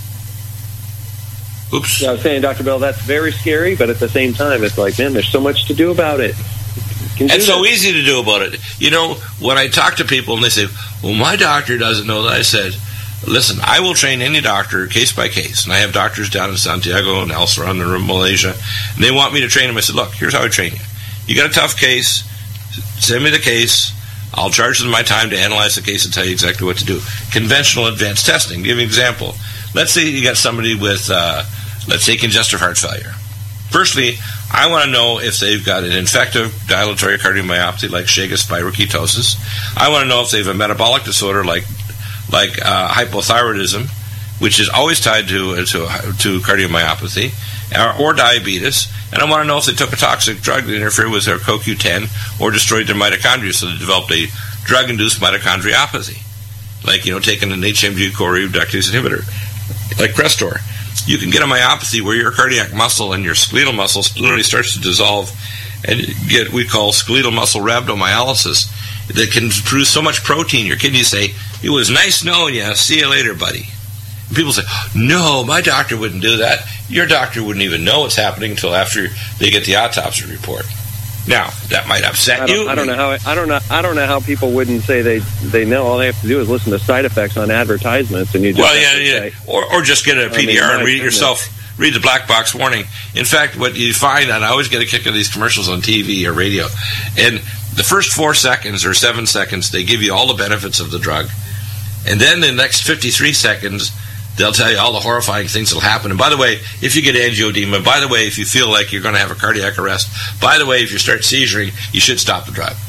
Oops. Yeah, I was saying, Doctor Bell, that's very scary, but at the same time, it's like, man, there's so much to do about it. It's so easy to do about it. You know, when I talk to people and they say, well, my doctor doesn't know that, I said, listen, I will train any doctor case by case. And I have doctors down in Santiago and elsewhere in Malaysia, and they want me to train them. I said, look, here's how I train you. You got a tough case, send me the case. I'll charge them my time to analyze the case and tell you exactly what to do. Conventional advanced testing. Give you an example. Let's say you got somebody with, uh, let's say, congestive heart failure. Firstly, I want to know if they've got an infective dilatory cardiomyopathy like Chagas spirochetosis. I want to know if they have a metabolic disorder like like uh, hypothyroidism, which is always tied to uh, to, to cardiomyopathy, or, or diabetes. And I want to know if they took a toxic drug that interfered with their C O Q ten or destroyed their mitochondria, so they developed a drug-induced mitochondriopathy, like, you know, taking an H M G-CoA reductase inhibitor, like Crestor. You can get a myopathy where your cardiac muscle and your skeletal muscle literally starts to dissolve, and you get what we call skeletal muscle rhabdomyolysis that can produce so much protein. Your kidneys say, it was nice knowing you. See you later, buddy. And people say, no, my doctor wouldn't do that. Your doctor wouldn't even know what's happening until after they get the autopsy report. Now, that might upset I don't, you. I don't know how I don't know I don't know how people wouldn't say they they know. All they have to do is listen to side effects on advertisements, and you just well, yeah, yeah, or or just get a P D R I mean, and read it yourself. Read the black box warning. In fact, what you find, and I always get a kick of these commercials on T V or radio, and the first four seconds or seven seconds, they give you all the benefits of the drug, and then the next fifty-three seconds, they'll tell you all the horrifying things that'll happen. And by the way, if you get angioedema, by the way, if you feel like you're going to have a cardiac arrest, by the way, if you start seizuring, you should stop the drug.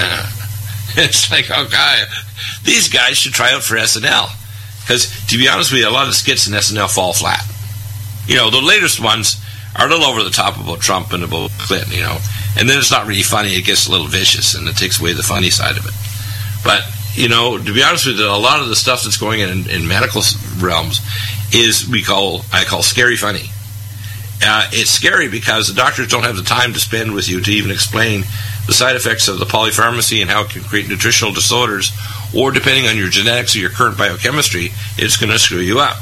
It's like, oh, God, these guys should try out for S N L. Because, to be honest with you, a lot of the skits in S N L fall flat. You know, the latest ones are a little over the top about Trump and about Clinton, you know. And then it's not really funny. It gets a little vicious, and it takes away the funny side of it. But, you know, to be honest with you, a lot of the stuff that's going on in, in medical realms is we call, I call scary funny. Uh, it's scary because the doctors don't have the time to spend with you to even explain the side effects of the polypharmacy and how it can create nutritional disorders, or depending on your genetics or your current biochemistry, it's going to screw you up.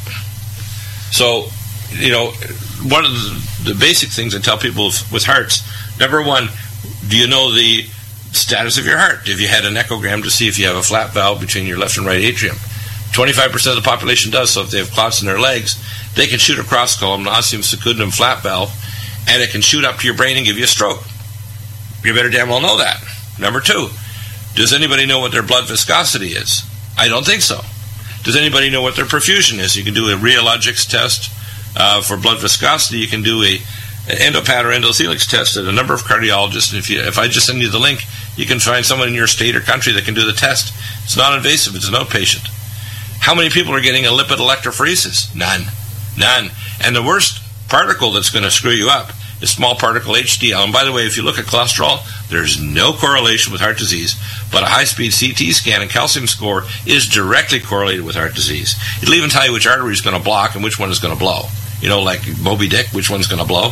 So, you know, one of the, the basic things I tell people with, with hearts, number one, do you know the status of your heart? Have you had an echogram to see if you have a flat valve between your left and right atrium? twenty-five percent of the population does, so if they have clots in their legs, they can shoot a cross-column ostium secundum flat valve, and it can shoot up to your brain and give you a stroke. You better damn well know that. Number two, does anybody know what their blood viscosity is? I don't think so. Does anybody know what their perfusion is? You can do a rheologics test uh, for blood viscosity. You can do a an endopat or endothelix test at a number of cardiologists. And if you, if I just send you the link, you can find someone in your state or country that can do the test. It's not invasive. It's an outpatient. How many people are getting a lipid electrophoresis? None. None. And the worst particle that's going to screw you up is small particle H D L. And by the way, if you look at cholesterol, there's no correlation with heart disease, but a high-speed C T scan and calcium score is directly correlated with heart disease. It'll even tell you which artery is going to block and which one is going to blow. You know, like Moby Dick, which one's going to blow?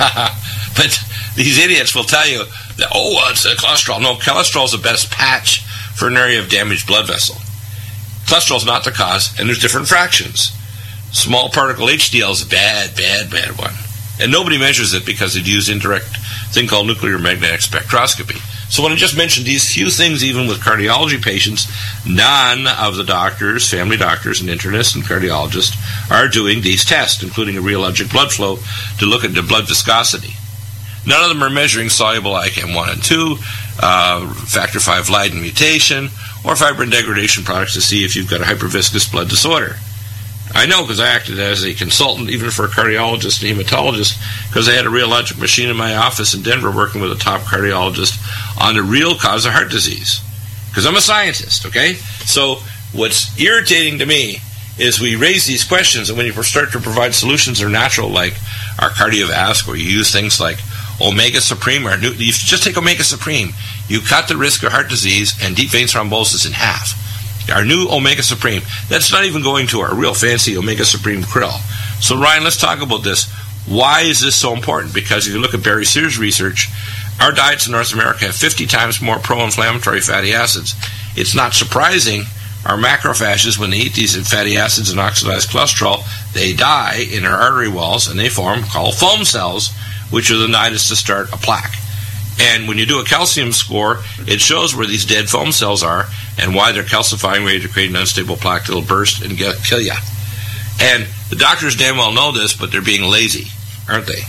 But these idiots will tell you that, oh, well, it's a cholesterol. No, cholesterol is the best patch for an area of damaged blood vessel. Cholesterol is not the cause, and there's different fractions. Small particle H D L is a bad, bad, bad one. And nobody measures it because they use indirect thing called nuclear magnetic spectroscopy. So when I just mentioned these few things, even with cardiology patients, none of the doctors, family doctors and internists and cardiologists are doing these tests, including a rheologic blood flow to look at the blood viscosity. None of them are measuring soluble I C A M one and two, uh, factor five Leiden mutation, or fibrin degradation products to see if you've got a hyperviscous blood disorder. I know because I acted as a consultant even for a cardiologist and hematologist, because I had a rheologic machine in my office in Denver working with a top cardiologist on the real cause of heart disease. Because I'm a scientist, okay? So what's irritating to me is we raise these questions, and when you start to provide solutions that are natural, like our cardiovasc, or you use things like Omega Supreme, our new, you just take Omega Supreme. You cut the risk of heart disease and deep vein thrombosis in half. Our new Omega Supreme. That's not even going to our real fancy Omega Supreme krill. So, Ryan, let's talk about this. Why is this so important? Because if you look at Barry Sears' research, our diets in North America have fifty times more pro-inflammatory fatty acids. It's not surprising our macrophages, when they eat these fatty acids and oxidized cholesterol, they die in our artery walls and they form called foam cells, which are the nidus to start a plaque. And when you do a calcium score, it shows where these dead foam cells are and why they're calcifying, ready to create an unstable plaque that'll burst and get, kill you. And the doctors damn well know this, but they're being lazy, aren't they?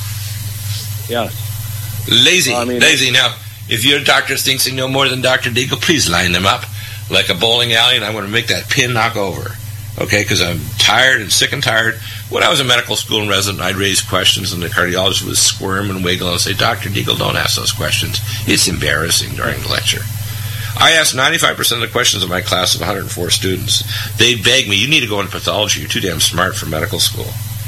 Yeah. Lazy, well, I mean, lazy. Now, if your doctor thinks they know more than Doctor Deagle, please line them up like a bowling alley, and I'm going to make that pin knock over. Okay, because I'm tired and sick and tired. When I was in medical school and resident, I'd raise questions, and the cardiologist would squirm and wiggle and say, Doctor Deagle, don't ask those questions. It's embarrassing during the lecture. I asked ninety-five percent of the questions of my class of one hundred four students. They begged me, you need to go into pathology. You're too damn smart for medical school.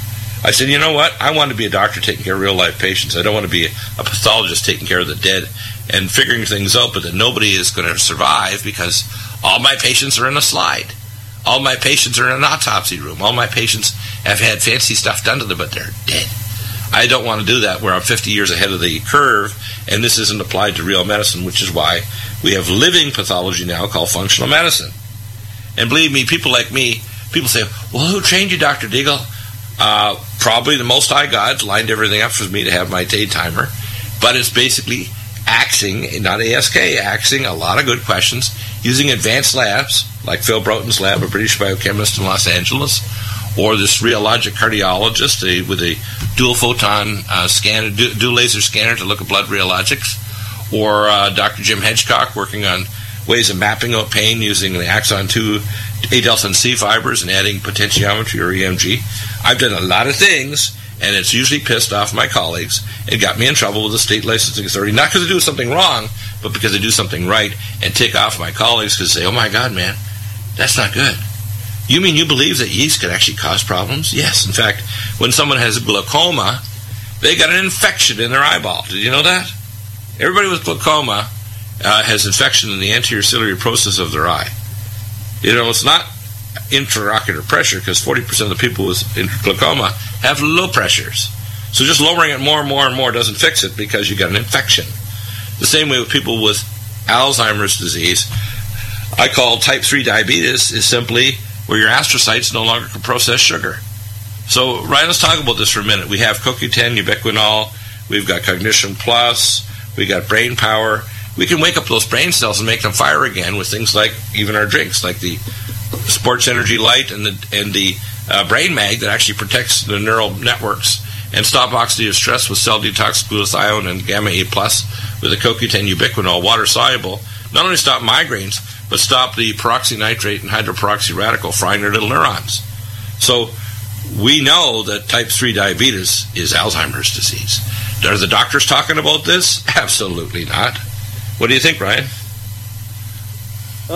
I said, you know what? I want to be a doctor taking care of real-life patients. I don't want to be a pathologist taking care of the dead and figuring things out, but that nobody is going to survive because all my patients are in a slide. All my patients are in an autopsy room. All my patients have had fancy stuff done to them, but they're dead. I don't want to do that where I'm fifty years ahead of the curve, and this isn't applied to real medicine, which is why we have living pathology now called functional medicine. And believe me, people like me, people say, well, who trained you, Doctor Deagle? Uh, probably the Most High God lined everything up for me to have my day timer, but it's basically axing, not A S K, axing a lot of good questions using advanced labs like Phil Broughton's lab, a British biochemist in Los Angeles, or this rheologic cardiologist a, with a dual photon uh, scanner, du- dual laser scanner to look at blood rheologics, or uh, Doctor Jim Hedgecock working on ways of mapping out pain using the axon two A delta and C fibers and adding potentiometry or E M G. I've done a lot of things, and it's usually pissed off my colleagues and got me in trouble with the state licensing authority, not because I do something wrong, but because I do something right and tick off my colleagues because they say, oh my God, man, that's not good. You mean you believe that yeast could actually cause problems? Yes. In fact, when someone has glaucoma, they got an infection in their eyeball. Did you know that? Everybody with glaucoma uh, has infection in the anterior ciliary process of their eye. You know, it's not intraocular pressure because forty percent of the people with glaucoma have low pressures. So just lowering it more and more and more doesn't fix it because you got an infection. The same way with people with Alzheimer's disease. I call type three diabetes is simply where your astrocytes no longer can process sugar. So, Ryan, let's talk about this for a minute. We have C O Q ten, ubiquinol, we've got Cognition Plus, we got brain power. We can wake up those brain cells and make them fire again with things like even our drinks, like the Sports Energy Light and the and the uh, Brain Mag that actually protects the neural networks and stop oxidative stress with cell detox, glutathione, and gamma A plus with the C O Q ten ubiquinol, water soluble. Not only stop migraines, but stop the peroxynitrate and hydroperoxy radical frying their little neurons. So we know that type three diabetes is Alzheimer's disease. Are the doctors talking about this? Absolutely not. What do you think, Ryan? Well,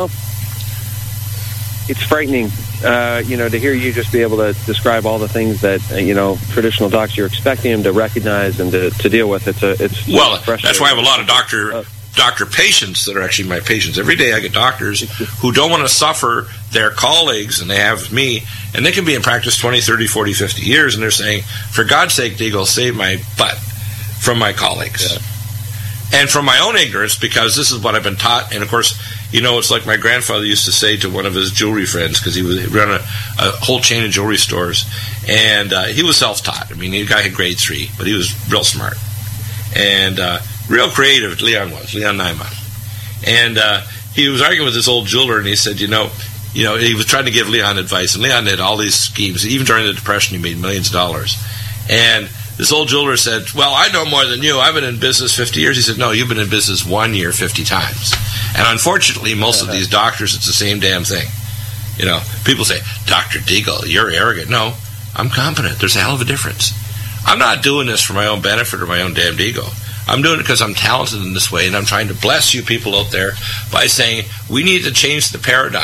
it's frightening, uh, you know, to hear you just be able to describe all the things that, uh, you know, traditional docs you're expecting them to recognize and to, to deal with. It's a, it's well, that's why I have a lot of doctor uh, doctor patients that are actually my patients. Every day I get doctors who don't want to suffer their colleagues, and they have me, and they can be in practice twenty, thirty, forty, fifty years, and they're saying, for God's sake, Deagle, save my butt from my colleagues. Yeah. And from my own ignorance, because this is what I've been taught. And, of course, you know, it's like my grandfather used to say to one of his jewelry friends, because he was he ran a, a whole chain of jewelry stores, and uh, he was self-taught. I mean, the guy had grade three, but he was real smart. And uh, real creative, Leon was, Leon Nyman. And uh, he was arguing with this old jeweler, and he said, you know, you know, he was trying to give Leon advice, and Leon had all these schemes. Even during the Depression, he made millions of dollars. And this old jeweler said, well, I know more than you. I've been in business fifty years. He said, no, you've been in business one year fifty times. And unfortunately, most of these doctors, it's the same damn thing. You know, people say, Doctor Deagle, you're arrogant. No, I'm competent. There's a hell of a difference. I'm not doing this for my own benefit or my own damned ego. I'm doing it because I'm talented in this way, and I'm trying to bless you people out there by saying we need to change the paradigm.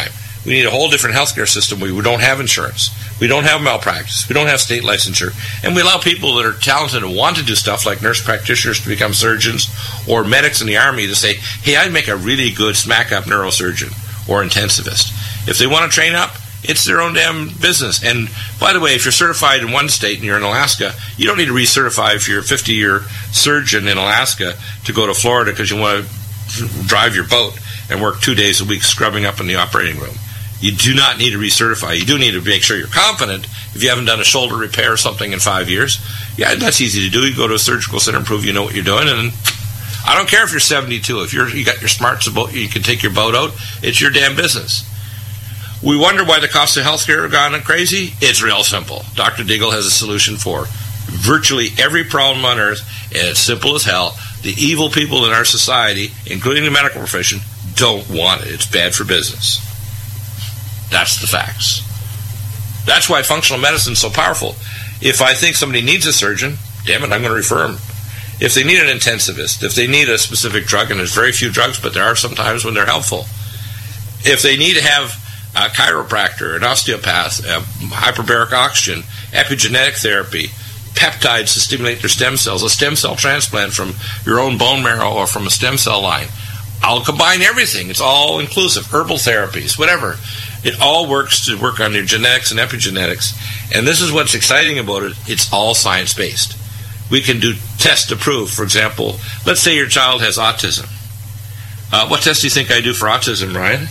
We need a whole different healthcare system where we don't have insurance. We don't have malpractice. We don't have state licensure. And we allow people that are talented and want to do stuff like nurse practitioners to become surgeons or medics in the Army to say, hey, I'd make a really good smack-up neurosurgeon or intensivist. If they want to train up, it's their own damn business. And by the way, if you're certified in one state and you're in Alaska, you don't need to recertify if you're a fifty-year surgeon in Alaska to go to Florida because you want to drive your boat and work two days a week scrubbing up in the operating room. You do not need to recertify. You do need to make sure you're competent. If you haven't done a shoulder repair or something in five years, yeah, that's easy to do. You go to a surgical center and prove you know what you're doing. And I don't care if you're seventy-two. If you're, you got your smarts about, you can take your boat out. It's your damn business. We wonder why the costs of healthcare have gone crazy. It's real simple. Doctor Deagle has a solution for virtually every problem on earth, and it's simple as hell. The evil people in our society, including the medical profession, don't want it. It's bad for business. That's the facts. That's why functional medicine is so powerful. If I think somebody needs a surgeon, damn it, I'm going to refer them. If they need an intensivist, if they need a specific drug, and there's very few drugs, but there are some times when they're helpful. If they need to have a chiropractor, an osteopath, uh, hyperbaric oxygen, epigenetic therapy, peptides to stimulate their stem cells, a stem cell transplant from your own bone marrow or from a stem cell line. I'll combine everything. It's all inclusive. Herbal therapies, whatever. It all works to work on your genetics and epigenetics. And this is what's exciting about it. It's all science-based. We can do tests to prove. For example, let's say your child has autism. Uh, what test do you think I do for autism, Ryan?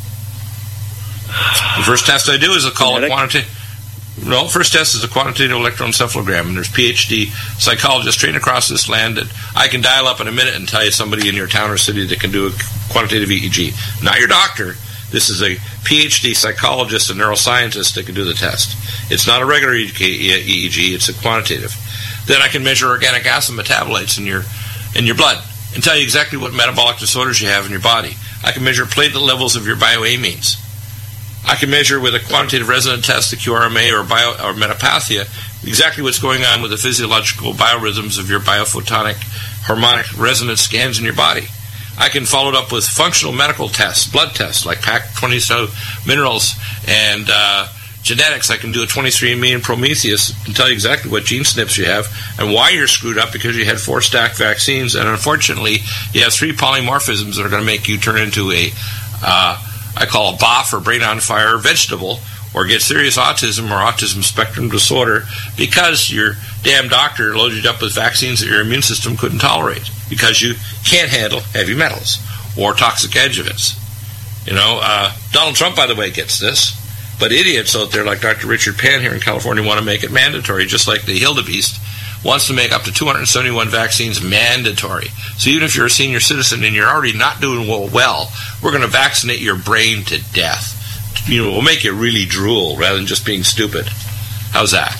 The first test I do is a call it quantitative. No, first test is a quantitative electroencephalogram, and there's PhD psychologists trained across this land that I can dial up in a minute and tell you somebody in your town or city that can do a quantitative E E G. Not your doctor. This is a PhD psychologist and neuroscientist that can do the test. It's not a regular E E G, it's a quantitative. Then I can measure organic acid metabolites in your in your blood and tell you exactly what metabolic disorders you have in your body. I can measure platelet levels of your bioamines. I can measure with a quantitative resonant test, the Q R M A or, bio, or metapathia, exactly what's going on with the physiological biorhythms of your biophotonic harmonic resonance scans in your body. I can follow it up with functional medical tests, blood tests, like P A C twenty-seven minerals and uh, genetics. I can do a twenty-three and me and Prometheus and tell you exactly what gene S N Ps you have and why you're screwed up because you had four stacked vaccines, and unfortunately you have three polymorphisms that are going to make you turn into a uh, I call a B O F or brain on fire vegetable, or get serious autism or autism spectrum disorder because your damn doctor loaded you up with vaccines that your immune system couldn't tolerate because you can't handle heavy metals or toxic adjuvants. You know, uh, Donald Trump, by the way, gets this, but idiots out there like Doctor Richard Pan here in California want to make it mandatory, just like the Hildebeest wants to make up to two hundred seventy-one vaccines mandatory. So even if you're a senior citizen and you're already not doing well, well we're going to vaccinate your brain to death. You know, we'll make you really drool rather than just being stupid. How's that?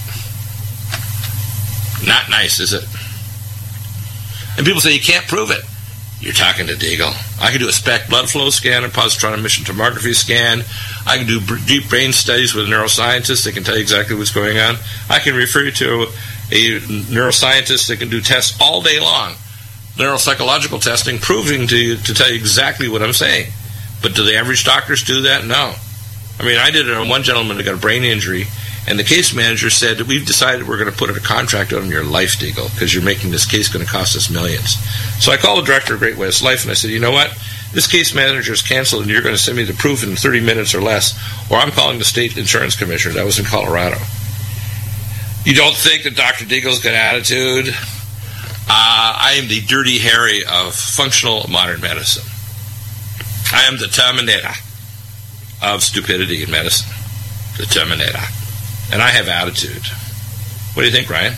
Not nice, is it? And people say you can't prove it. You're talking to Deagle. I can do a SPECT blood flow scan, a positron emission tomography scan. I can do deep brain studies with neuroscientists that can tell you exactly what's going on. I can refer you to a neuroscientist that can do tests all day long, neuropsychological testing, proving to you, to tell you exactly what I'm saying. But do the average doctors do that? No. I mean, I did it on one gentleman that got a brain injury, and the case manager said that we've decided we're going to put a contract on your life, Deagle, because you're making this case going to cost us millions. So I called the director of Great West Life, and I said, you know what? This case manager is canceled, and you're going to send me the proof in thirty minutes or less, or I'm calling the state insurance commissioner. That was in Colorado. You don't think that Doctor Deagle's got attitude? Uh, I am the Dirty Harry of functional modern medicine. I am the Terminator of stupidity in medicine. The Terminator. And I have attitude. What do you think, Ryan?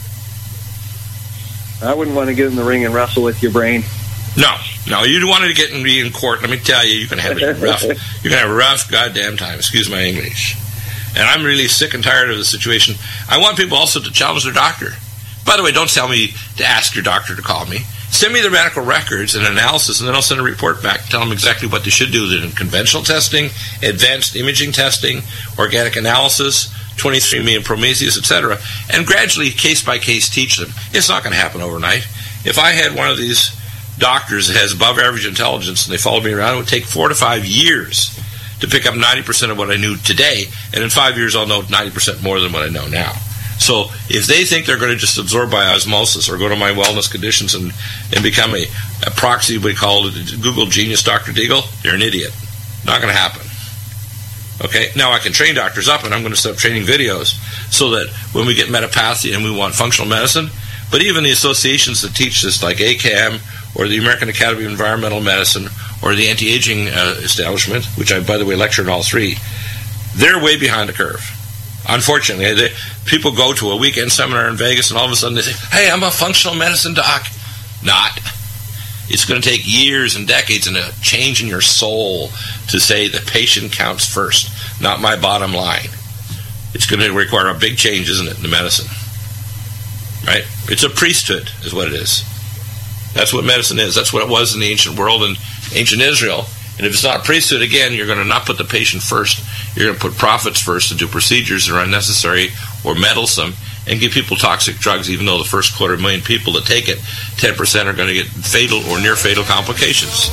I wouldn't want to get in the ring and wrestle with your brain. No. No, you wanted to get in, be in court. Let me tell you, you can have it rough. You can have a rough goddamn time. Excuse my English. And I'm really sick and tired of the situation. I want people also to challenge their doctor. By the way, don't tell me to ask your doctor to call me. Send me their medical records and analysis, and then I'll send a report back. Tell them exactly what they should do in conventional testing, advanced imaging testing, organic analysis, twenty-three and me and Prometheus, et cetera, and gradually, case by case, teach them. It's not going to happen overnight. If I had one of these doctors that has above average intelligence and they followed me around, it would take four to five years to pick up ninety percent of what I knew today, and in five years I'll know ninety percent more than what I know now. So if they think they're going to just absorb by osmosis or go to my wellness conditions and, and become a, a proxy, we call it Google genius Doctor Deagle, they're an idiot. Not going to happen. Okay, now I can train doctors up, and I'm going to start training videos so that when we get metapathia and we want functional medicine, but even the associations that teach this, like A C A M or the American Academy of Environmental Medicine or the anti-aging uh, establishment, which I, by the way, lecture in all three, they're way behind the curve. Unfortunately, they, people go to a weekend seminar in Vegas and all of a sudden they say, hey, I'm a functional medicine doc. Not. It's going to take years and decades and a change in your soul to say the patient counts first, not my bottom line. It's going to require a big change, isn't it, in the medicine? Right? It's a priesthood is what it is. That's what medicine is. That's what it was in the ancient world and ancient Israel. And if it's not priesthood, again, you're going to not put the patient first. You're going to put profits first and do procedures that are unnecessary or meddlesome and give people toxic drugs, even though the first quarter million people that take it, ten percent are going to get fatal or near-fatal complications.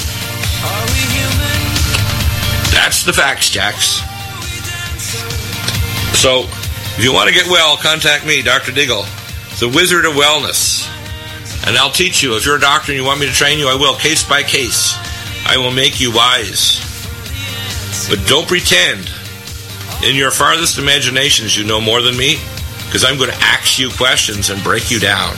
That's the facts, Jacks. So, if you want to get well, contact me, Doctor Deagle, the Wizard of Wellness. And I'll teach you. If you're a doctor and you want me to train you, I will, case by case. I will make you wise. But don't pretend in your farthest imaginations you know more than me, because I'm going to ask you questions and break you down.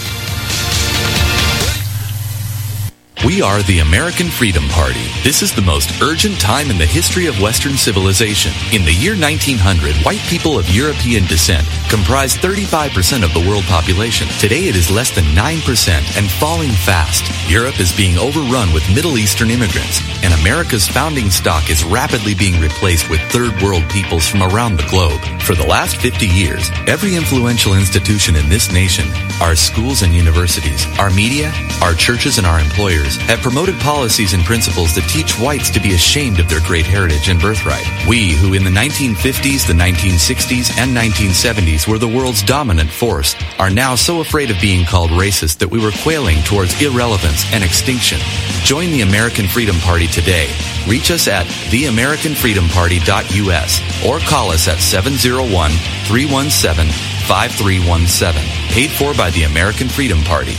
We are the American Freedom Party. This is the most urgent time in the history of Western civilization. In the year nineteen hundred, white people of European descent comprised thirty-five percent of the world population. Today it is less than nine percent and falling fast. Europe is being overrun with Middle Eastern immigrants, and America's founding stock is rapidly being replaced with third world peoples from around the globe. For the last fifty years, every influential institution in this nation, our schools and universities, our media, our churches and our employers, have promoted policies and principles that teach whites to be ashamed of their great heritage and birthright. We, who in the nineteen fifties, the nineteen sixties, and nineteen seventies were the world's dominant force, are now so afraid of being called racist that we were quailing towards irrelevance and extinction. Join the American Freedom Party today. Reach us at the american freedom party dot u s or call us at seven oh one, three one seven, five three one seven. Paid for by the American Freedom Party.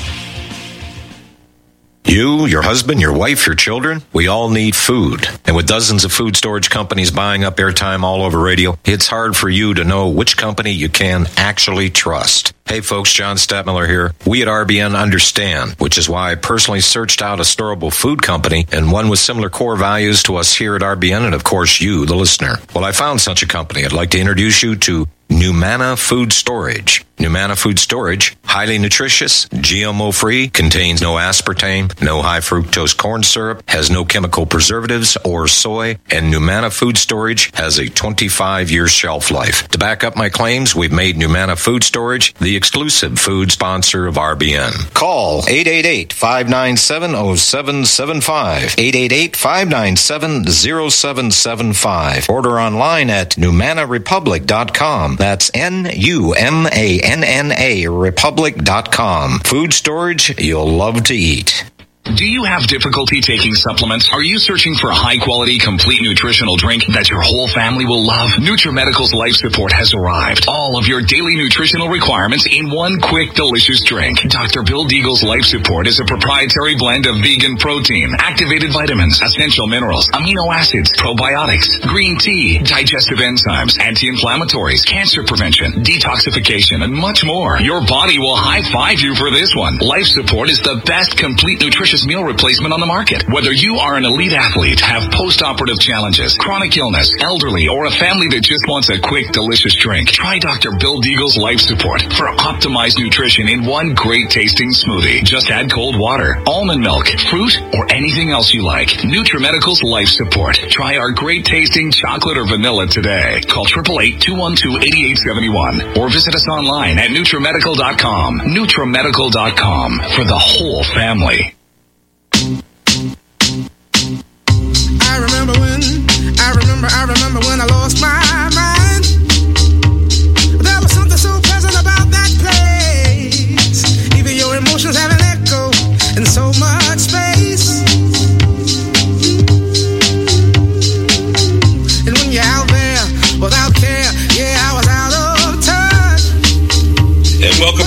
You, your husband, your wife, your children, we all need food. And with dozens of food storage companies buying up airtime all over radio, it's hard for you to know which company you can actually trust. Hey folks, John Stadtmiller here. We at R B N understand, which is why I personally searched out a storable food company and one with similar core values to us here at R B N and of course you, the listener. Well, I found such a company. I'd like to introduce you to Numana Food Storage. Numana Food Storage, highly nutritious, G M O-free, contains no aspartame, no high-fructose corn syrup, has no chemical preservatives or soy, and Numana Food Storage has a twenty-five year shelf life. To back up my claims, we've made Numana Food Storage the exclusive food sponsor of R B N. Call eight eight eight, five nine seven, zero seven seven five, eight eight eight, five nine seven, zero seven seven five. Order online at numana republic dot com. That's N U M A N N A republic dot com. Food storage you'll love to eat. Do you have difficulty taking supplements? Are you searching for a high-quality, complete nutritional drink that your whole family will love? NutriMedical's Life Support has arrived. All of your daily nutritional requirements in one quick, delicious drink. Doctor Bill Deagle's Life Support is a proprietary blend of vegan protein, activated vitamins, essential minerals, amino acids, probiotics, green tea, digestive enzymes, anti-inflammatories, cancer prevention, detoxification, and much more. Your body will high-five you for this one. Life Support is the best complete nutrition meal replacement on the market. Whether you are an elite athlete, have post-operative challenges, chronic illness, elderly, or a family that just wants a quick, delicious drink, try Doctor Bill Deagle's Life Support for optimized nutrition in one great-tasting smoothie. Just add cold water, almond milk, fruit, or anything else you like. NutriMedical's Life Support. Try our great-tasting chocolate or vanilla today. Call eight eight eight, two one two, eight eight seven one or visit us online at NutriMedical dot com. NutriMedical dot com for the whole family. I remember when, I remember, I remember when I lost my mind. There was something so pleasant about that place. Even your emotions have an echo in so much space.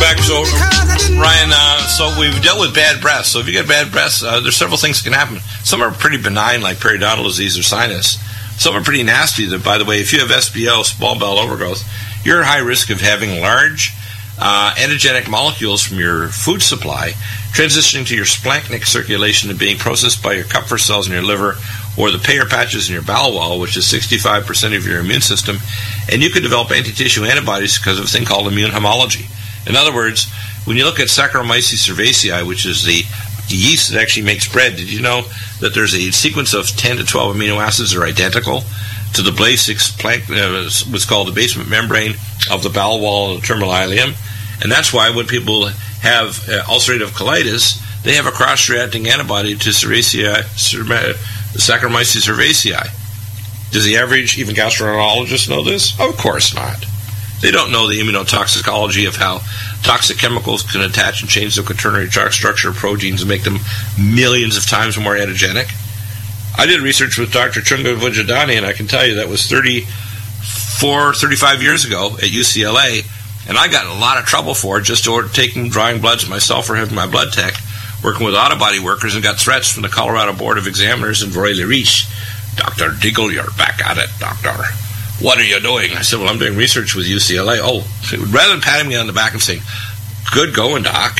back. So, Ryan, uh, so we've dealt with bad breath. So if you get bad breath, uh, there's several things that can happen. Some are pretty benign, like periodontal disease or sinus. Some are pretty nasty. That, by the way, if you have S B O, small bowel overgrowth, you're at high risk of having large uh, antigenic molecules from your food supply transitioning to your splanchnic circulation and being processed by your Kupffer cells in your liver or the Peyer's patches in your bowel wall, which is sixty-five percent of your immune system, and you could develop anti-tissue antibodies because of a thing called immune homology. In other words, when you look at Saccharomyces cerevisiae, which is the yeast that actually makes bread, did you know that there's a sequence of ten to twelve amino acids that are identical to the basic plank, uh, what's called the basement membrane of the bowel wall of the terminal ileum? And that's why when people have uh, ulcerative colitis, they have a cross-reacting antibody to cerevisiae, Saccharomyces cerevisiae. Does the average, even gastroenterologist, know this? Of course not. They don't know the immunotoxicology of how toxic chemicals can attach and change the quaternary structure of proteins and make them millions of times more antigenic. I did research with Doctor Chunga Vujadani, and I can tell you that was thirty-four, thirty-five years ago at U C L A, and I got in a lot of trouble for it, just ordered, taking drawing bloods myself or having my blood tech, working with auto body workers, and got threats from the Colorado Board of Examiners and Vroy-le-Riche. Doctor Deagle, you're back at it, doctor. What are you doing? I said, well, I'm doing research with U C L A. Oh, rather than patting me on the back and saying, good going, doc,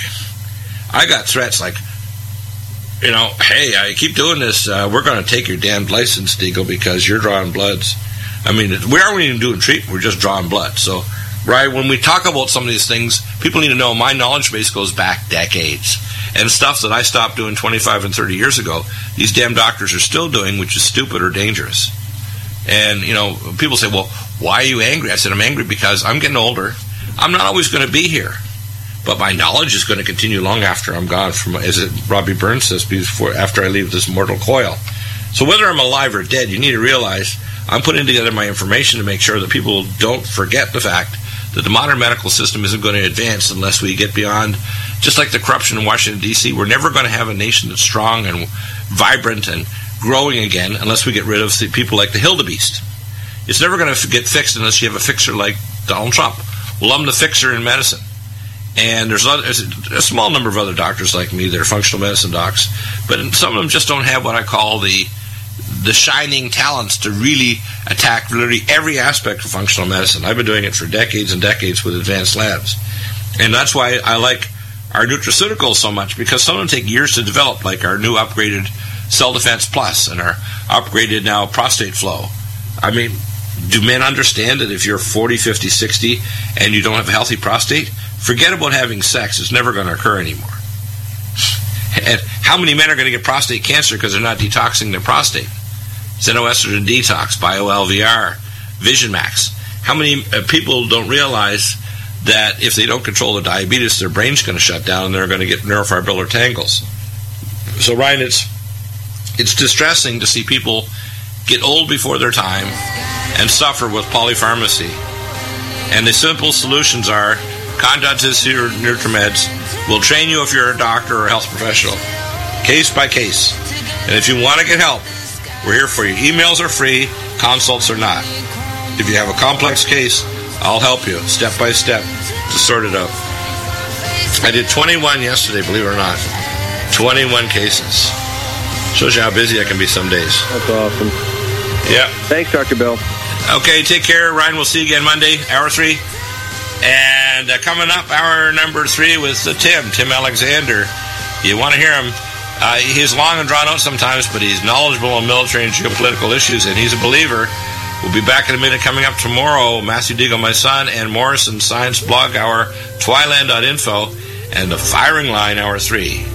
I got threats like, you know, hey, I keep doing this. Uh, we're going to take your damned license, Deagle, because you're drawing bloods. I mean, we aren't even doing treatment. We're just drawing blood. So, right, when we talk about some of these things, people need to know my knowledge base goes back decades. And stuff that I stopped doing twenty-five and thirty years ago, these damn doctors are still doing, which is stupid or dangerous. And, you know, people say, well, why are you angry? I said, I'm angry because I'm getting older. I'm not always going to be here. But my knowledge is going to continue long after I'm gone, from, as it, Robbie Burns says, before, after I leave this mortal coil. So whether I'm alive or dead, you need to realize I'm putting together my information to make sure that people don't forget the fact that the modern medical system isn't going to advance unless we get beyond, just like the corruption in Washington, D C, we're never going to have a nation that's strong and vibrant and growing again unless we get rid of people like the Hildebeest. It's never going to get fixed unless you have a fixer like Donald Trump. Well, I'm the fixer in medicine. And there's a small number of other doctors like me that are functional medicine docs, but some of them just don't have what I call the the shining talents to really attack literally every aspect of functional medicine. I've been doing it for decades and decades with advanced labs. And that's why I like our nutraceuticals so much, because some of them take years to develop, like our new upgraded Cell Defense Plus and our upgraded now Prostate Flow. I mean, do men understand that if you're forty, fifty, sixty and you don't have a healthy prostate, forget about having sex. It's never going to occur anymore. And how many men are going to get prostate cancer because they're not detoxing their prostate? Xenoestrogen detox, Bio-L V R, Vision Max. How many uh, people don't realize that if they don't control their diabetes, their brain's going to shut down and they're going to get neurofibrillar tangles? So, Ryan, it's it's distressing to see people get old before their time and suffer with polypharmacy. And the simple solutions are contact us here at NutriMeds. We'll train you if you're a doctor or a health professional, case by case. And if you want to get help, we're here for you. Emails are free, consults are not. If you have a complex case, I'll help you step by step to sort it out. I did twenty-one yesterday, believe it or not. twenty-one cases. Shows you how busy I can be some days. That's awesome. Yeah. Thanks, Doctor Bill. Okay, take care, Ryan. We'll see you again Monday, hour three. And uh, coming up, hour number three with uh, Tim, Tim Alexander. You want to hear him. Uh, he's long and drawn out sometimes, but he's knowledgeable on military and geopolitical issues, and he's a believer. We'll be back in a minute. Coming up tomorrow, Matthew Deagle, my son, and Morrison Science Blog Hour, Twiland dot info, and the Firing Line, hour three.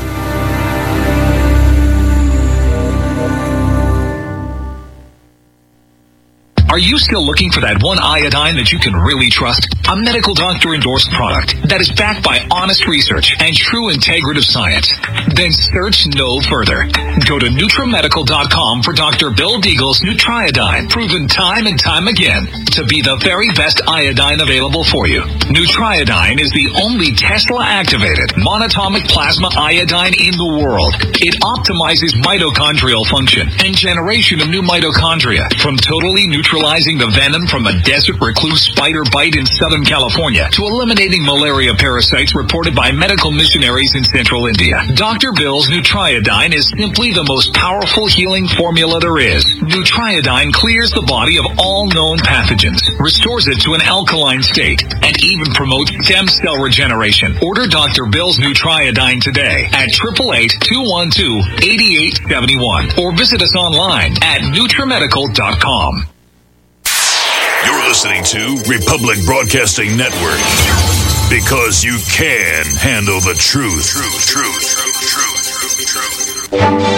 Are you still looking for that one iodine that you can really trust? A medical doctor endorsed product that is backed by honest research and true integrative science? Then search no further. Go to Nutramedical dot com for Doctor Bill Deagle's Nutriodine, proven time and time again to be the very best iodine available for you. Nutriodine is the only Tesla-activated monatomic plasma iodine in the world. It optimizes mitochondrial function and generation of new mitochondria from totally neutral neutralizing the venom from a desert recluse spider bite in Southern California to eliminating malaria parasites reported by medical missionaries in central India. Doctor Bill's Nutriodine is simply the most powerful healing formula there is. Nutriodine clears the body of all known pathogens, restores it to an alkaline state, and even promotes stem cell regeneration. Order Doctor Bill's Nutriodine today at eight eight eight, two one two, eight eight seven one or visit us online at Nutrimedical dot com. You're listening to Republic Broadcasting Network, because you can handle the truth. Truth, truth, truth, truth, truth, truth.